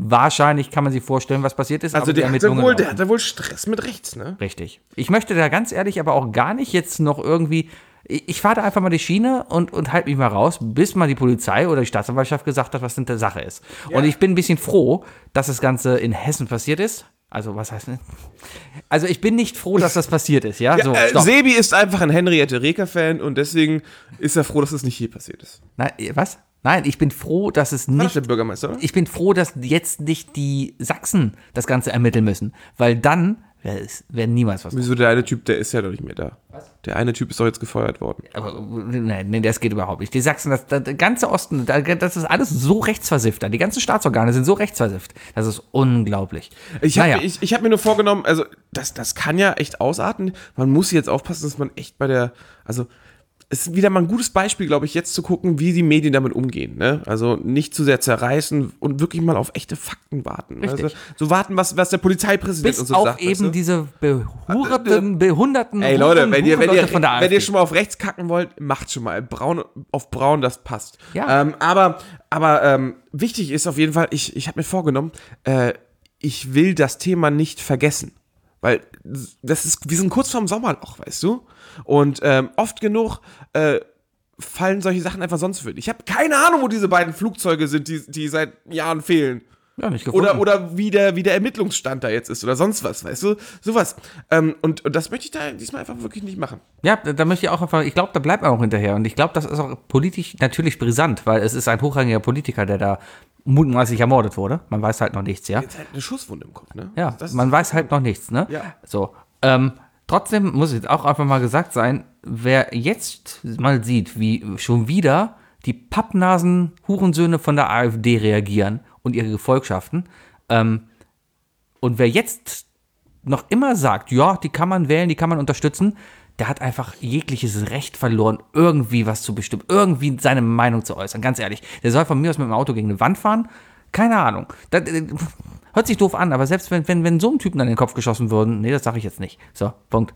Wahrscheinlich kann man sich vorstellen, was passiert ist. Also aber die der Ermittlungen hatte wohl Stress mit rechts, ne? Richtig. Ich möchte da ganz ehrlich aber auch gar nicht jetzt noch irgendwie. Ich fahre da einfach mal die Schiene und halte mich mal raus, bis mal die Polizei oder die Staatsanwaltschaft gesagt hat, was denn der Sache ist. Ja. Und ich bin ein bisschen froh, dass das Ganze in Hessen passiert ist. Also, was heißt denn? Also, ich bin nicht froh, dass das passiert ist, ja? So, Sebi ist einfach ein Henriette Reker-Fan und deswegen ist er froh, dass es nicht hier passiert ist. Nein, was? Nein, ich bin froh, dass es nicht. Der Bürgermeister, oder? Ich bin froh, dass jetzt nicht die Sachsen das Ganze ermitteln müssen, weil dann wäre niemals was. Wieso der eine Typ, der ist ja doch nicht mehr da. Was? Der eine Typ ist doch jetzt gefeuert worden. Aber nein, das geht überhaupt nicht. Die Sachsen, der ganze Osten, das ist alles so rechtsversifft. Die ganzen Staatsorgane sind so rechtsversifft. Das ist unglaublich. Ich hab mir nur vorgenommen, also das kann ja echt ausarten. Man muss jetzt aufpassen, dass man echt es ist wieder mal ein gutes Beispiel, glaube ich, jetzt zu gucken, wie die Medien damit umgehen. Ne? Also nicht zu sehr zerreißen und wirklich mal auf echte Fakten warten. Richtig. Also so warten, was der Polizeipräsident bis und so auf sagt. Eben weißt du? diese behunderten Ey Leute, wenn ihr von der AfD. wenn ihr schon mal auf rechts kacken wollt, macht schon mal. Braun auf braun, das passt. Ja. Aber wichtig ist auf jeden Fall, ich habe mir vorgenommen, ich will das Thema nicht vergessen. Weil wir sind kurz vorm Sommerloch, weißt du? Und oft genug fallen solche Sachen einfach sonst für. Ich habe keine Ahnung, wo diese beiden Flugzeuge sind, die seit Jahren fehlen. Ja, nicht gefunden. Oder wie der Ermittlungsstand da jetzt ist oder sonst was, weißt du? Sowas. Und das möchte ich da diesmal einfach wirklich nicht machen. Ja, da möchte ich auch einfach, ich glaube, da bleibt man auch hinterher. Und ich glaube, das ist auch politisch natürlich brisant, weil es ist ein hochrangiger Politiker, der da mutmaßlich ermordet wurde. Man weiß halt noch nichts, ja? Jetzt halt eine Schusswunde im Kopf, ne? Ja, man weiß halt noch nichts, ne? Ja. So, trotzdem muss jetzt auch einfach mal gesagt sein, wer jetzt mal sieht, wie schon wieder die Pappnasen-Hurensöhne von der AfD reagieren und ihre Gefolgschaften, und wer jetzt noch immer sagt, ja, die kann man wählen, die kann man unterstützen, der hat einfach jegliches Recht verloren, irgendwie was zu bestimmen, irgendwie seine Meinung zu äußern, ganz ehrlich. Der soll von mir aus mit dem Auto gegen eine Wand fahren, keine Ahnung. Das hört sich doof an, aber selbst wenn so einem Typen an den Kopf geschossen würden, nee, das sage ich jetzt nicht. So, Punkt.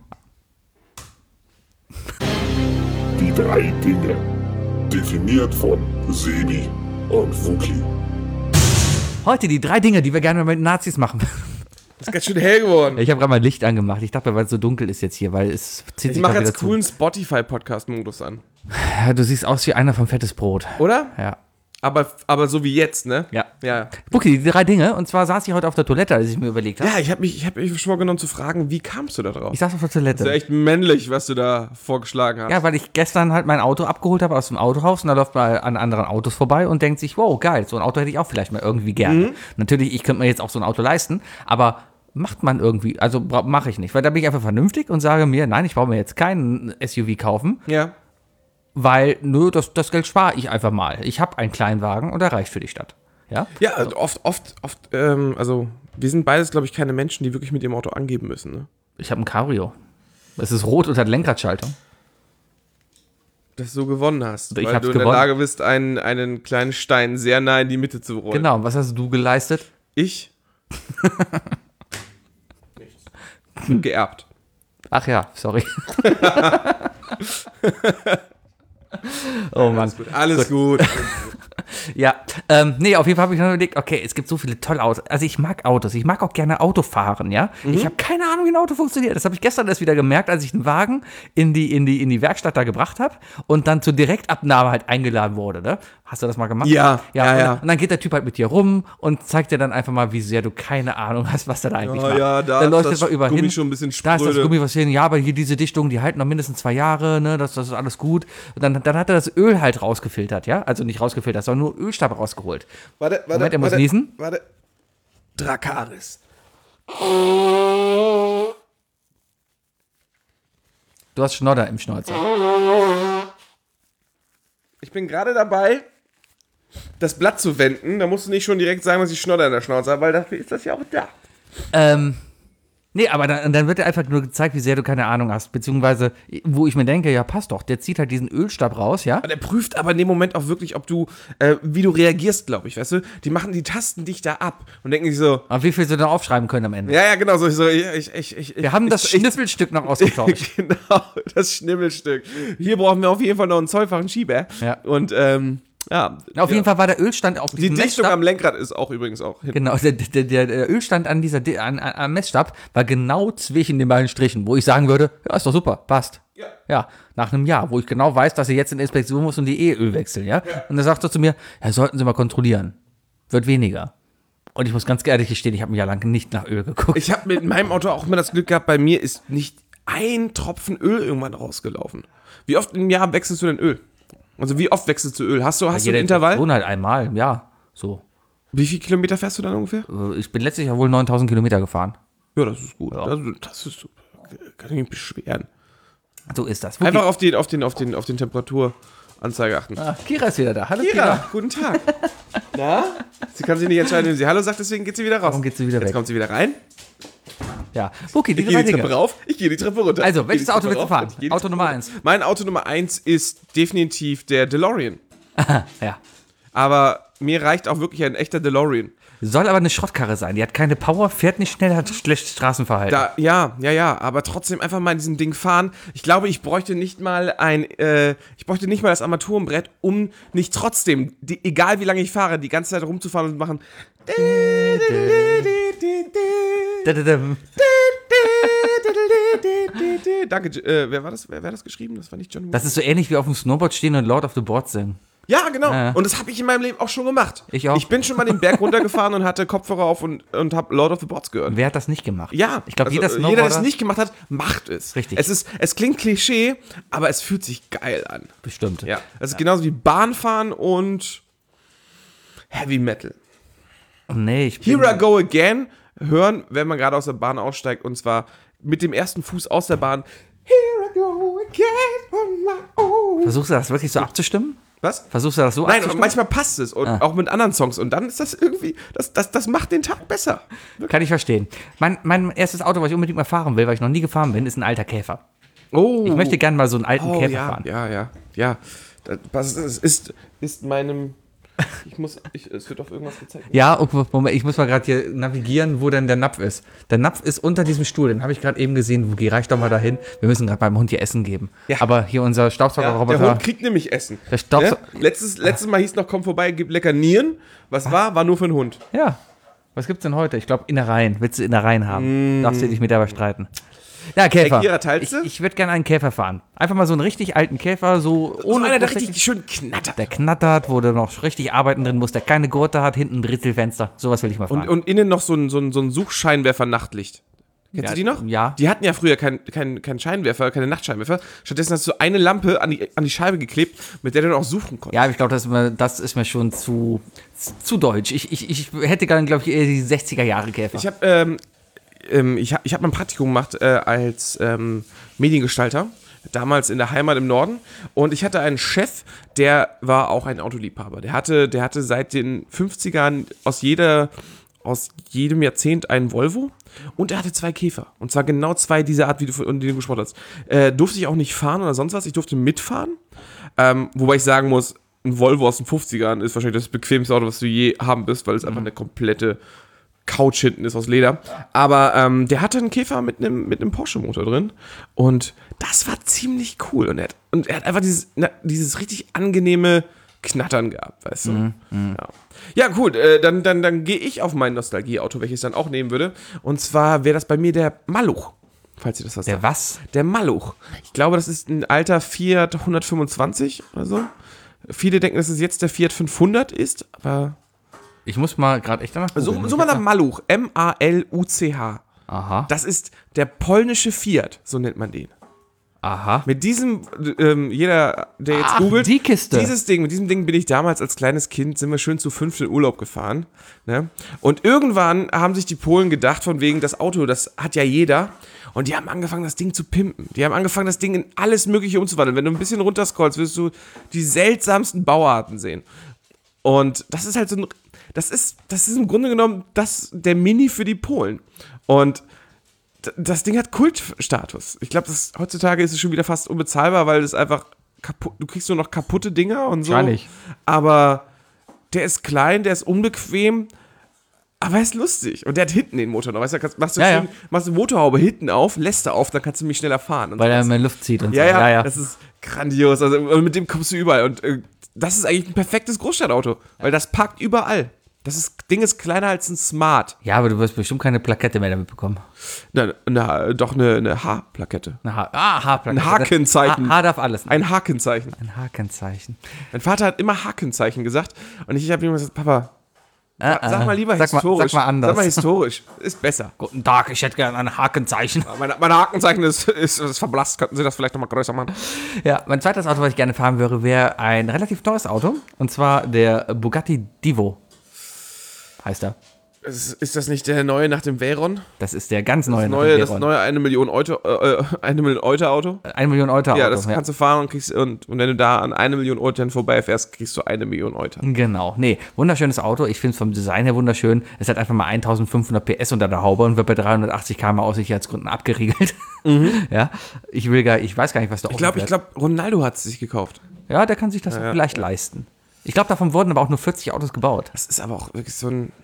Die 3 Dinge. Definiert von Sebi und Wookie. Heute die 3 Dinge, die wir gerne mit Nazis machen. Das ist ganz schön hell geworden. Ich habe gerade mal Licht angemacht. Ich dachte, weil es so dunkel ist jetzt hier, weil es zieht sich. Ich mache jetzt coolen Spotify-Podcast-Modus an. Ja, du siehst aus wie einer vom Fettes Brot. Oder? Ja. Aber so wie jetzt, ne? Ja. Wookie, die 3 Dinge. Und zwar saß ich heute auf der Toilette, als ich mir überlegt habe. Ja, ich hab mich vorgenommen zu fragen, wie kamst du da drauf? Ich saß auf der Toilette. Das ist ja echt männlich, was du da vorgeschlagen hast. Ja, weil ich gestern halt mein Auto abgeholt habe aus dem Autohaus und da läuft man an anderen Autos vorbei und denkt sich, wow, geil, so ein Auto hätte ich auch vielleicht mal irgendwie gerne. Natürlich, ich könnte mir jetzt auch so ein Auto leisten, aber macht man irgendwie, also mache ich nicht, weil da bin ich einfach vernünftig und sage mir, nein, ich brauche mir jetzt keinen SUV kaufen. Ja. Weil, das Geld spare ich einfach mal. Ich habe einen Kleinwagen und der reicht für die Stadt. Ja, ja, also oft, also wir sind beides, glaube ich, keine Menschen, die wirklich mit ihrem Auto angeben müssen. Ne? Ich habe ein Cabrio. Es ist rot und hat Lenkradschaltung. Dass du gewonnen hast, ich weil du in der Lage bist, einen kleinen Stein sehr nah in die Mitte zu rollen. Genau, was hast du geleistet? Ich? Nichts. Geerbt. Ach ja, sorry. Oh Mann. Alles gut. Ja, nee, auf jeden Fall habe ich mir überlegt, okay, es gibt so viele tolle Autos. Also ich mag Autos, ich mag auch gerne Auto fahren, ja. Ich habe keine Ahnung, wie ein Auto funktioniert. Das habe ich gestern erst wieder gemerkt, als ich einen Wagen in die Werkstatt da gebracht habe und dann zur Direktabnahme halt eingeladen wurde, ne? Hast du das mal gemacht? Ja. Und dann geht der Typ halt mit dir rum und zeigt dir dann einfach mal, wie sehr du keine Ahnung hast, was der da eigentlich macht. Ja, da läuft ist das Gummi schon ein bisschen spröde. Da ist das Gummi was hin. Ja, aber hier diese Dichtungen, die halten noch mindestens 2 Jahre, ne? Das ist alles gut. Und dann hat er das Öl halt rausgefiltert, ja? Also nicht rausgefiltert, sondern nur Ölstab rausgeholt. Warte. Moment, er muss niesen. Warte. Dracarys. Du hast Schnodder im Schnäuzer. Ich bin gerade dabei, das Blatt zu wenden. Da musst du nicht schon direkt sagen, dass ich Schnodder in der Schnauze habe, weil dafür ist das ja auch da. Nee, aber dann wird dir einfach nur gezeigt, wie sehr du keine Ahnung hast. Beziehungsweise, wo ich mir denke, ja, passt doch. Der zieht halt diesen Ölstab raus, ja? Der prüft aber in dem Moment auch wirklich, ob du, wie du reagierst, glaube ich, weißt du? Die tasten dich da ab und denken sich so. Aber wie viel sie dann aufschreiben können am Ende? Ja, genau. So, wir haben das Schniffelstück noch ausgetauscht. Genau, das Schniffelstück. Hier brauchen wir auf jeden Fall noch einen zollfachen Schieber. Ja. Und, Ja. Auf jeden Fall war der Ölstand auf Die diesem Dichtung Messstab. am Lenkrad ist auch übrigens auch hinten. Genau, der Ölstand an am Messstab war genau zwischen den beiden Strichen, wo ich sagen würde, ja, ist doch super, passt. Ja, nach einem Jahr, wo ich genau weiß, dass er jetzt in Inspektion muss und die Öl wechseln, ja. Und dann sagt er zu mir, ja, sollten Sie mal kontrollieren. Wird weniger. Und ich muss ganz ehrlich gestehen, ich habe ein Jahr lang nicht nach Öl geguckt. Ich habe mit meinem Auto auch immer das Glück gehabt, bei mir ist nicht ein Tropfen Öl irgendwann rausgelaufen. Wie oft im Jahr wechselst du denn Öl? Also wie oft wechselst du Öl? Hast du ein Intervall? Halt einmal, ja, so. Wie viele Kilometer fährst du dann ungefähr? Ich bin letztlich ja wohl 9000 Kilometer gefahren. Ja, das ist gut. Ja. Das ist super. Kann ich mich beschweren. So ist das. Einfach auf den Temperaturanzeige achten. Kira ist wieder da. Hallo Kira, guten Tag. Na? Sie kann sich nicht entscheiden, wenn sie Hallo sagt, deswegen geht sie wieder raus. Warum geht sie wieder weg? Jetzt kommt sie wieder rein. Ja. Okay, Ich gehe die Treppe rauf, ich gehe die Treppe runter. Also, welches Auto willst du fahren? Auto Nummer 1. Mein Auto Nummer 1 ist definitiv der DeLorean. Ja. Aber mir reicht auch wirklich ein echter DeLorean. Soll aber eine Schrottkarre sein. Die hat keine Power, fährt nicht schnell, hat schlechtes Straßenverhalten. Ja, aber trotzdem einfach mal in diesem Ding fahren. Ich glaube, ich bräuchte nicht mal das Armaturenbrett, um nicht trotzdem, egal wie lange ich fahre, die ganze Zeit rumzufahren und machen. Danke, wer war das? Wer hat das geschrieben? Das war nicht John Woo. Das ist so ähnlich wie auf dem Snowboard stehen und Lord of the Boards singen. Ja, genau. Und das habe ich in meinem Leben auch schon gemacht. Ich auch. Ich bin schon mal den Berg runtergefahren und hatte Kopfhörer auf und habe Lord of the Boards gehört. Wer hat das nicht gemacht? Ja, ich glaube, jeder, der es nicht gemacht hat, macht es. Richtig. Es klingt Klischee, aber es fühlt sich geil an. Bestimmt. Ja. Es ist genauso wie Bahnfahren und Heavy Metal. Oh nee, Here I Go Again hören, wenn man gerade aus der Bahn aussteigt, und zwar mit dem ersten Fuß aus der Bahn. Here I go again on my own. Versuchst du das wirklich so abzustimmen? Was? Versuchst du das so abzustimmen? Nein, manchmal passt es. Und auch mit anderen Songs. Und dann ist das irgendwie, das macht den Tag besser. Wirklich. Kann ich verstehen. Mein erstes Auto, was ich unbedingt mal fahren will, weil ich noch nie gefahren bin, ist ein alter Käfer. Oh. Ich möchte gerne mal so einen alten Käfer fahren. Ja. Das ist meinem... es wird auf irgendwas gezeigt. Ja, Moment, ich muss mal gerade hier navigieren, wo denn der Napf ist. Der Napf ist unter diesem Stuhl, den habe ich gerade eben gesehen. Wuki, reich doch mal dahin. Wir müssen gerade beim Hund hier Essen geben. Ja. Aber hier unser Staubsaugerroboter. Der Hund kriegt nämlich Essen. Der Staubsauger. Ja? Letztes Mal hieß noch, komm vorbei, gib lecker Nieren. Was war nur für den Hund. Ja. Was gibt's denn heute? Ich glaube Innereien. Willst du Innereien haben? Darfst du dich mit dabei streiten. Ja, Käfer. Kira, teilst du? Ich würde gerne einen Käfer fahren. Einfach mal so einen richtig alten Käfer, so ohne. Einer, der richtig schön knattert. Der knattert, wo du noch richtig arbeiten drin musst, der keine Gurte hat, hinten ein Drittelfenster. Sowas will ich mal fahren. Und innen noch so ein Suchscheinwerfer-Nachtlicht. Kennst du die noch? Ja. Die hatten ja früher keinen Scheinwerfer, keine Nachtscheinwerfer. Stattdessen hast du eine Lampe an die Scheibe geklebt, mit der du dann auch suchen konntest. Ja, ich glaube, das ist mir schon zu deutsch. Ich hätte gerne, glaube ich, eher die 60er-Jahre-Käfer. Ich hab mal ein Praktikum gemacht als Mediengestalter, damals in der Heimat im Norden. Und ich hatte einen Chef, der war auch ein Autoliebhaber. Der hatte seit den 50ern aus jedem Jahrzehnt einen Volvo. Und er hatte 2 Käfer. Und zwar genau 2 dieser Art, von denen du gesprochen hast. Durfte ich auch nicht fahren oder sonst was. Ich durfte mitfahren. Wobei ich sagen muss, ein Volvo aus den 50ern ist wahrscheinlich das bequemste Auto, was du je haben wirst, weil es einfach eine komplette Couch hinten ist aus Leder. Aber der hatte einen Käfer mit einem Porsche-Motor drin. Und das war ziemlich cool. Und er hat einfach dieses richtig angenehme Knattern gehabt, weißt du? Ja, cool. Dann gehe ich auf mein Nostalgie-Auto, welches ich dann auch nehmen würde. Und zwar wäre das bei mir der Maluch. Falls ihr das was sagt. Der was? Der Maluch. Ich glaube, das ist ein alter Fiat 125 oder so. Viele denken, dass es jetzt der Fiat 500 ist, aber... Ich muss mal gerade echt danach gucken. So mal nach Maluch. M-A-L-U-C-H. Aha. Das ist der polnische Fiat, so nennt man den. Aha. Mit diesem, jeder, der jetzt googelt, die Kiste. Mit diesem Ding bin ich damals als kleines Kind, sind wir schön zu 5 in Urlaub gefahren. Ne? Und irgendwann haben sich die Polen gedacht, von wegen, das Auto, das hat ja jeder. Und die haben angefangen, das Ding zu pimpen. Die haben angefangen, das Ding in alles Mögliche umzuwandeln. Wenn du ein bisschen runterscrollst, wirst du die seltsamsten Bauarten sehen. Und das ist halt so ein, das ist im Grunde genommen der Mini für die Polen. Und das Ding hat Kultstatus. Ich glaube, heutzutage ist es schon wieder fast unbezahlbar, weil es einfach du kriegst nur noch kaputte Dinger und so. Wahrscheinlich. Aber der ist klein, der ist unbequem, Aber er ist lustig. Und der hat hinten den Motor noch. Weißt du, machst du Ja, schön, machst die Motorhaube hinten auf, lässt du auf, dann kannst du mich schneller fahren. Und Weil er sowas. mehr Luft zieht und Ja, so. ja, das ist grandios. Also mit dem kommst du überall. Und das ist eigentlich ein perfektes Großstadtauto. Weil das parkt überall. Ding ist kleiner als ein Smart. Ja, aber du wirst bestimmt keine Plakette mehr damit bekommen. Doch eine H-Plakette. H-Plakette. Ein Hakenzeichen. H darf alles. Ein Hakenzeichen. Ein Hakenzeichen. Mein Vater hat immer Hakenzeichen gesagt. Und ich habe ihm gesagt, Papa, sag mal lieber historisch. Sag mal anders. Sag mal historisch. Ist besser. Guten Tag, ich hätte gerne ein Hakenzeichen. Mein Hakenzeichen ist verblasst. Könnten Sie das vielleicht nochmal größer machen? Ja, mein zweites Auto, was ich gerne fahren würde, wäre ein relativ teures Auto. Und zwar der Bugatti Divo. Heißt er. Ist das nicht der neue nach dem Veyron? Das ist der ganz neue nach dem Veyron. Das neue 1 Million Euro Auto? 1 Million Euro Auto. Ja, das kannst du fahren und kriegst, und wenn du da an 1 Million Euro vorbeifährst, kriegst du 1 Million Euro. Genau. Nee, wunderschönes Auto. Ich finde es vom Design her wunderschön. Es hat einfach mal 1500 PS unter der Haube und wird bei 380 km aus Sicherheitsgründen abgeriegelt. Ja. Ich weiß gar nicht, was da Ich glaube, Ronaldo hat es sich gekauft. Ja, der kann sich das vielleicht leisten. Ich glaube, davon wurden aber auch nur 40 Autos gebaut. Das ist aber auch wirklich so ein.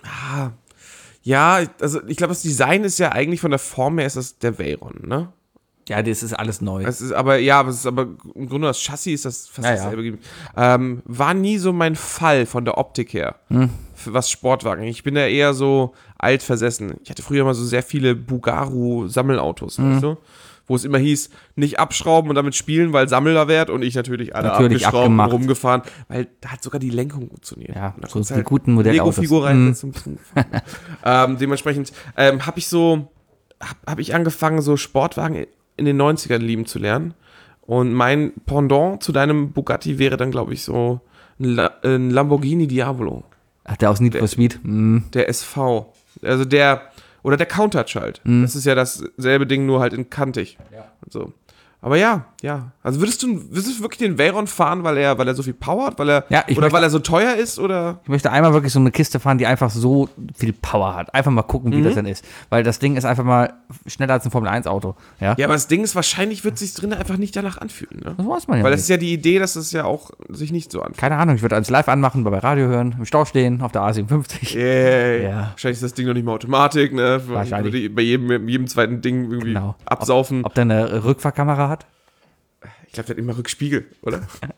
Ja, also ich glaube, das Design ist ja eigentlich von der Form her ist das der Veyron, ne? Ja, das ist alles neu. Es ist aber im Grunde das Chassis ist das fast dasselbe. War nie so mein Fall von der Optik her. Für was Sportwagen. Ich bin ja eher so altversessen. Ich hatte früher mal so sehr viele Bugaru-Sammelautos, weißt du? Wo es immer hieß, nicht abschrauben und damit spielen, weil Sammelwert, und ich natürlich alle abgeschraubt und rumgefahren, weil da hat sogar die Lenkung funktioniert. Ja, so die halt guten Modellautos. Lego-Figur rein. Dementsprechend habe ich angefangen, so Sportwagen in den 90ern lieben zu lernen. Und mein Pendant zu deinem Bugatti wäre dann, glaube ich, so ein Lamborghini Diavolo. Ach, der aus Need for Speed? Der SV. Also der Countach halt. Das ist ja dasselbe Ding, nur halt in kantig. Ja. Und so. Aber ja. Also würdest du wirklich den Veyron fahren, weil er so viel Power hat? Weil er so teuer ist? Oder? Ich möchte einmal wirklich so eine Kiste fahren, die einfach so viel Power hat. Einfach mal gucken, wie das dann ist. Weil das Ding ist einfach mal schneller als ein Formel-1-Auto. Ja, aber das Ding ist, wahrscheinlich wird es sich drin einfach nicht danach anfühlen. Ne? Das weiß man ja Weil nicht. das ist ja die Idee, dass es ja auch sich nicht so anfühlt. Keine Ahnung, ich würde alles live anmachen, bei Radio hören, im Stau stehen, auf der A57. Yeah. Wahrscheinlich ist das Ding noch nicht mal Automatik, ne? Wahrscheinlich. Bei jedem zweiten Ding irgendwie absaufen. Ob der eine Rückfahrkamera hat? Ich glaube, der hat immer Rückspiegel, oder?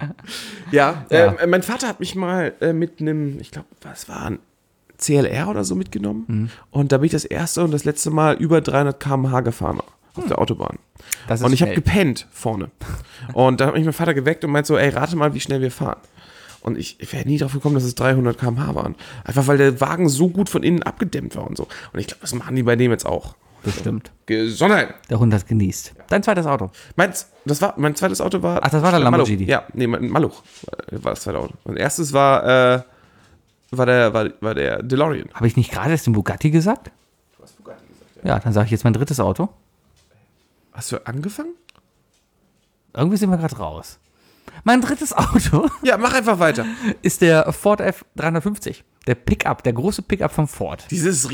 Mein Vater hat mich mal mit einem, ich glaube, was war ein CLR oder so mitgenommen. Und da bin ich das erste und das letzte Mal über 300 km/h gefahren auf der Autobahn. Und ich habe gepennt vorne. Und da hat mich mein Vater geweckt und meint so, ey, rate mal, wie schnell wir fahren. Und ich wäre nie drauf gekommen, dass es 300 km/h waren. Einfach weil der Wagen so gut von innen abgedämmt war und so. Und ich glaube, das machen die bei dem jetzt auch. Bestimmt. Gesundheit. Der Hund hat genießt. Dein zweites Auto. Mein zweites Auto war. Ach, das war der Lamborghini. Ja, nee, Maluch war das zweite Auto. Mein erstes war der DeLorean. Habe ich nicht gerade erst den Bugatti gesagt? Du hast Bugatti gesagt, ja. Ja, dann sage ich jetzt mein drittes Auto. Hast du angefangen? Irgendwie sind wir gerade raus. Mein drittes Auto. Ja, mach einfach weiter. Ist der Ford F350. Der Pickup, der große Pickup vom Ford. Dieses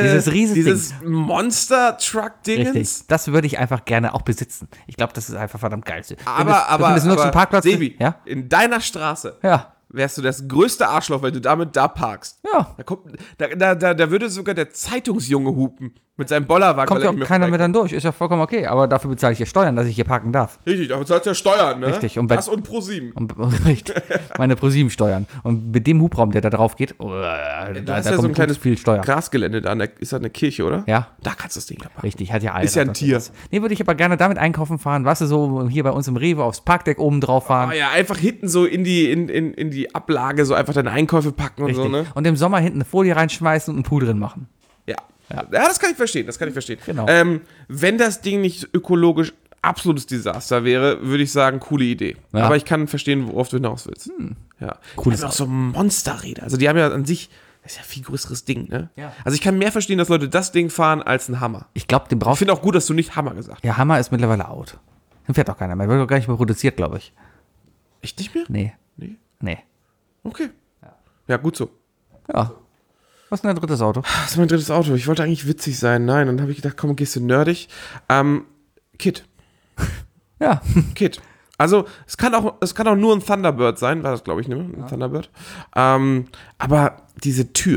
Monster-Truck-Dingens. Richtig. Das würde ich einfach gerne auch besitzen. Ich glaube, das ist einfach verdammt geil. Aber Sebi, ja? In deiner Straße wärst du das größte Arschloch, wenn du damit da parkst. Ja. Da würde sogar der Zeitungsjunge hupen mit seinem Bollerwagen. Kommt ja auch keiner mehr dann durch. Ist ja vollkommen okay. Aber dafür bezahle ich ja Steuern, dass ich hier parken darf. Richtig, aber bezahlst ja Steuern, ne? Richtig. Das und ProSieben. Richtig. Meine ProSieben-Steuern. Und mit dem Hubraum, der da drauf geht, da kommt ja so ein kleines viel Steuer. Grasgelände da. Ist das eine Kirche, oder? Ja. Da kannst du das Ding machen. Richtig, hat ja alles. Ist ja ein Tier. Nee, würde ich aber gerne damit einkaufen fahren. Weißt du, so hier bei uns im Rewe aufs Parkdeck oben drauf fahren. Oh ja, einfach hinten so in die Ablage so einfach deine Einkäufe packen und Richtig. so, ne? Und im Sommer hinten eine Folie reinschmeißen und einen Pool drin machen. Ja, das kann ich verstehen, Genau. Wenn das Ding nicht ökologisch absolutes Desaster wäre, würde ich sagen, coole Idee. Ja. Aber ich kann verstehen, worauf du hinaus willst. Ja. Cooles Die haben auch so Monsterräder. Also die haben ja an sich, das ist ja ein viel größeres Ding, ne? Ja. Also ich kann mehr verstehen, dass Leute das Ding fahren als einen Hammer. Ich glaube, den brauchst Ich finde auch gut, dass du nicht Hammer gesagt hast. Ja, Hammer ist mittlerweile out. Den fährt auch keiner mehr. Wird auch gar nicht mehr produziert, glaube ich. Echt nicht mehr? Nee. Okay. Ja, gut so. Ja. Was ist denn dein drittes Auto? Das ist mein drittes Auto. Ich wollte eigentlich witzig sein. Nein, dann habe ich gedacht, komm, gehst du nerdig. Kit. Ja. Kit. Also, es kann auch nur ein Thunderbird sein, war das, glaube ich, ne? Ein Thunderbird. Aber diese Türen,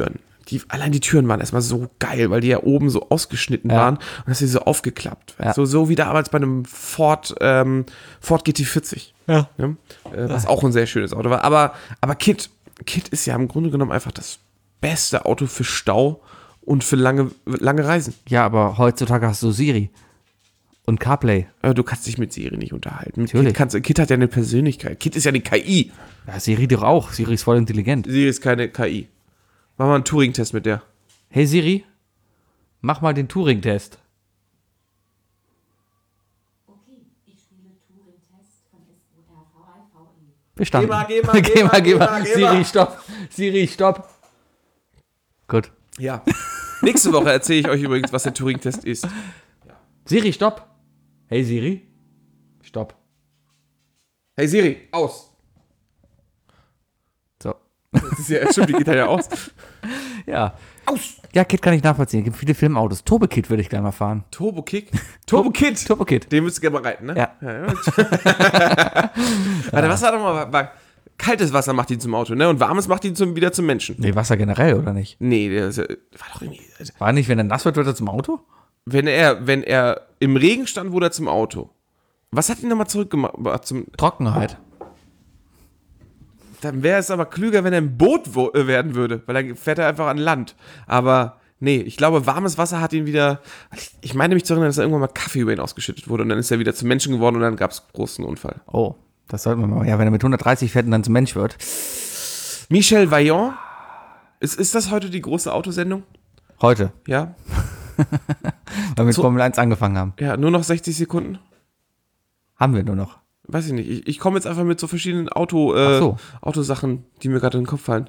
allein die Türen waren erstmal so geil, weil die ja oben so ausgeschnitten waren und hast sie so aufgeklappt. Ja. So wie damals bei einem Ford GT40. Ja. Was auch ein sehr schönes Auto war. Aber Kit ist ja im Grunde genommen einfach das beste Auto für Stau und für lange Reisen. Ja, aber heutzutage hast du Siri und CarPlay. Du kannst dich mit Siri nicht unterhalten. Natürlich. Kit hat ja eine Persönlichkeit. Kit ist ja eine KI. Ja, Siri doch auch. Siri ist voll intelligent. Siri ist keine KI. Mach mal einen Turing-Test mit der. Hey Siri, mach mal den Turing-Test. Bestanden. Geh mal. Siri, stopp. Gut. Ja. Nächste Woche erzähle ich euch übrigens, was der Turing-Test ist. Siri, stopp. Hey Siri, stopp. Hey Siri, aus. So. Das ist ja, stimmt, die geht ja aus. Ja. Aus. Ja, Kit kann ich nachvollziehen. Es gibt viele Filmautos. Turbo-Kit würde ich gerne mal fahren. Turbo-Kit? Turbo-Kit. Den würdest du gerne mal reiten, ne? Ja. Warte, was war doch mal... Kaltes Wasser macht ihn zum Auto, ne? Und warmes macht ihn wieder zum Menschen. Nee, Wasser generell, oder nicht? Nee, war doch irgendwie... War nicht, wenn er nass wird er zum Auto? Wenn er im Regen stand, wurde er zum Auto. Was hat ihn nochmal zurückgemacht? Zum Trockenheit. Dann wäre es aber klüger, wenn er ein Boot werden würde, weil dann fährt er einfach an Land. Aber nee, ich glaube, warmes Wasser hat ihn wieder... Ich meine mich zu erinnern, dass da irgendwann mal Kaffee über ihn ausgeschüttet wurde und dann ist er wieder zum Menschen geworden und dann gab es einen großen Unfall. Oh, das sollten wir mal... Ja, wenn er mit 130 fährt und dann zum Mensch wird. Michel Vaillant? Ist das heute die große Autosendung? Heute. Ja. Weil wir mit Formel 1 angefangen haben. Ja, nur noch 60 Sekunden? Haben wir nur noch. Weiß ich nicht. Ich komme jetzt einfach mit so verschiedenen Autosachen, die mir gerade in den Kopf fallen.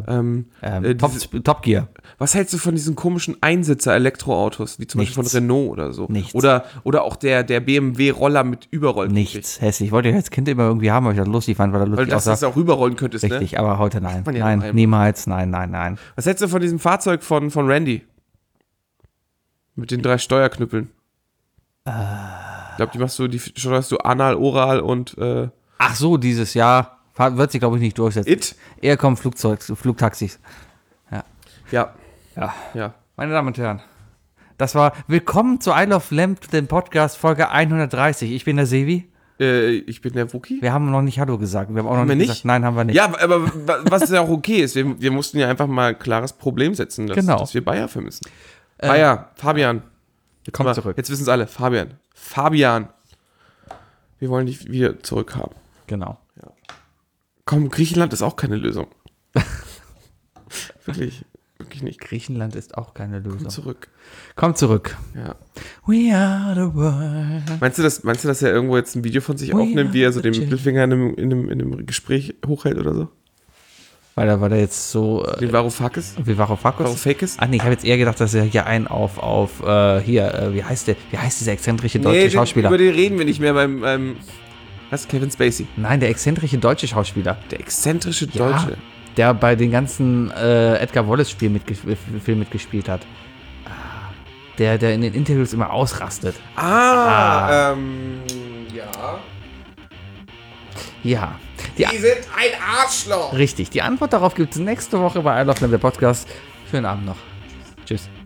Top Gear. Was hältst du von diesen komischen Einsitzer-Elektroautos, wie zum Beispiel von Renault oder so? Nichts. Oder auch der BMW-Roller mit Überrollen. Nichts, hässlich. Ich wollte ja als Kind immer irgendwie haben, weil ich das lustig fand, weil er lustig aussah. Weil du das auch überrollen könntest, richtig, ne? aber heute nein. Nein, niemals, nein. Was hältst du von diesem Fahrzeug von Randy? Mit den 3 Steuerknüppeln. Ich glaube, die steuerst du anal, oral und... Ach so, dieses Jahr wird sich, glaube ich, nicht durchsetzen. Eher kommen Flugtaxis. Ja. Meine Damen und Herren, das war Willkommen zu I Love Lamp, dem Podcast Folge 130. Ich bin der Sevi. Ich bin der Wookie. Wir haben noch nicht Hallo gesagt. Wir haben auch noch nicht gesagt, nein, haben wir nicht. Ja, aber was ja auch okay ist, wir mussten ja einfach mal ein klares Problem setzen, dass wir Bayer vermissen. Bayer, Fabian. Komm zurück. Jetzt wissen es alle. Fabian. Wir wollen dich wieder zurückhaben. Genau. Ja. Komm, Griechenland ist auch keine Lösung. Wirklich nicht. Griechenland ist auch keine Lösung. Komm zurück. Ja. We are the world. Meinst du, dass er irgendwo jetzt ein Video von sich aufnimmt, wie er so den Mittelfinger in einem Gespräch hochhält oder so? Weil er jetzt so... Wie Varoufakis? Varoufakis? Ach nee, ich habe jetzt eher gedacht, dass er hier einen wie heißt dieser exzentrische deutsche Schauspieler? Über den reden wir nicht mehr beim was? Kevin Spacey? Nein, der exzentrische deutsche Schauspieler. Der exzentrische Deutsche? Der bei den ganzen Edgar Wallace-Filmen mitgespielt hat. Der in den Interviews immer ausrastet. Ja. Ja. Die sind ein Arschloch. Richtig. Die Antwort darauf gibt es nächste Woche bei I Love Lamp, der Podcast. Schönen Abend noch. Tschüss.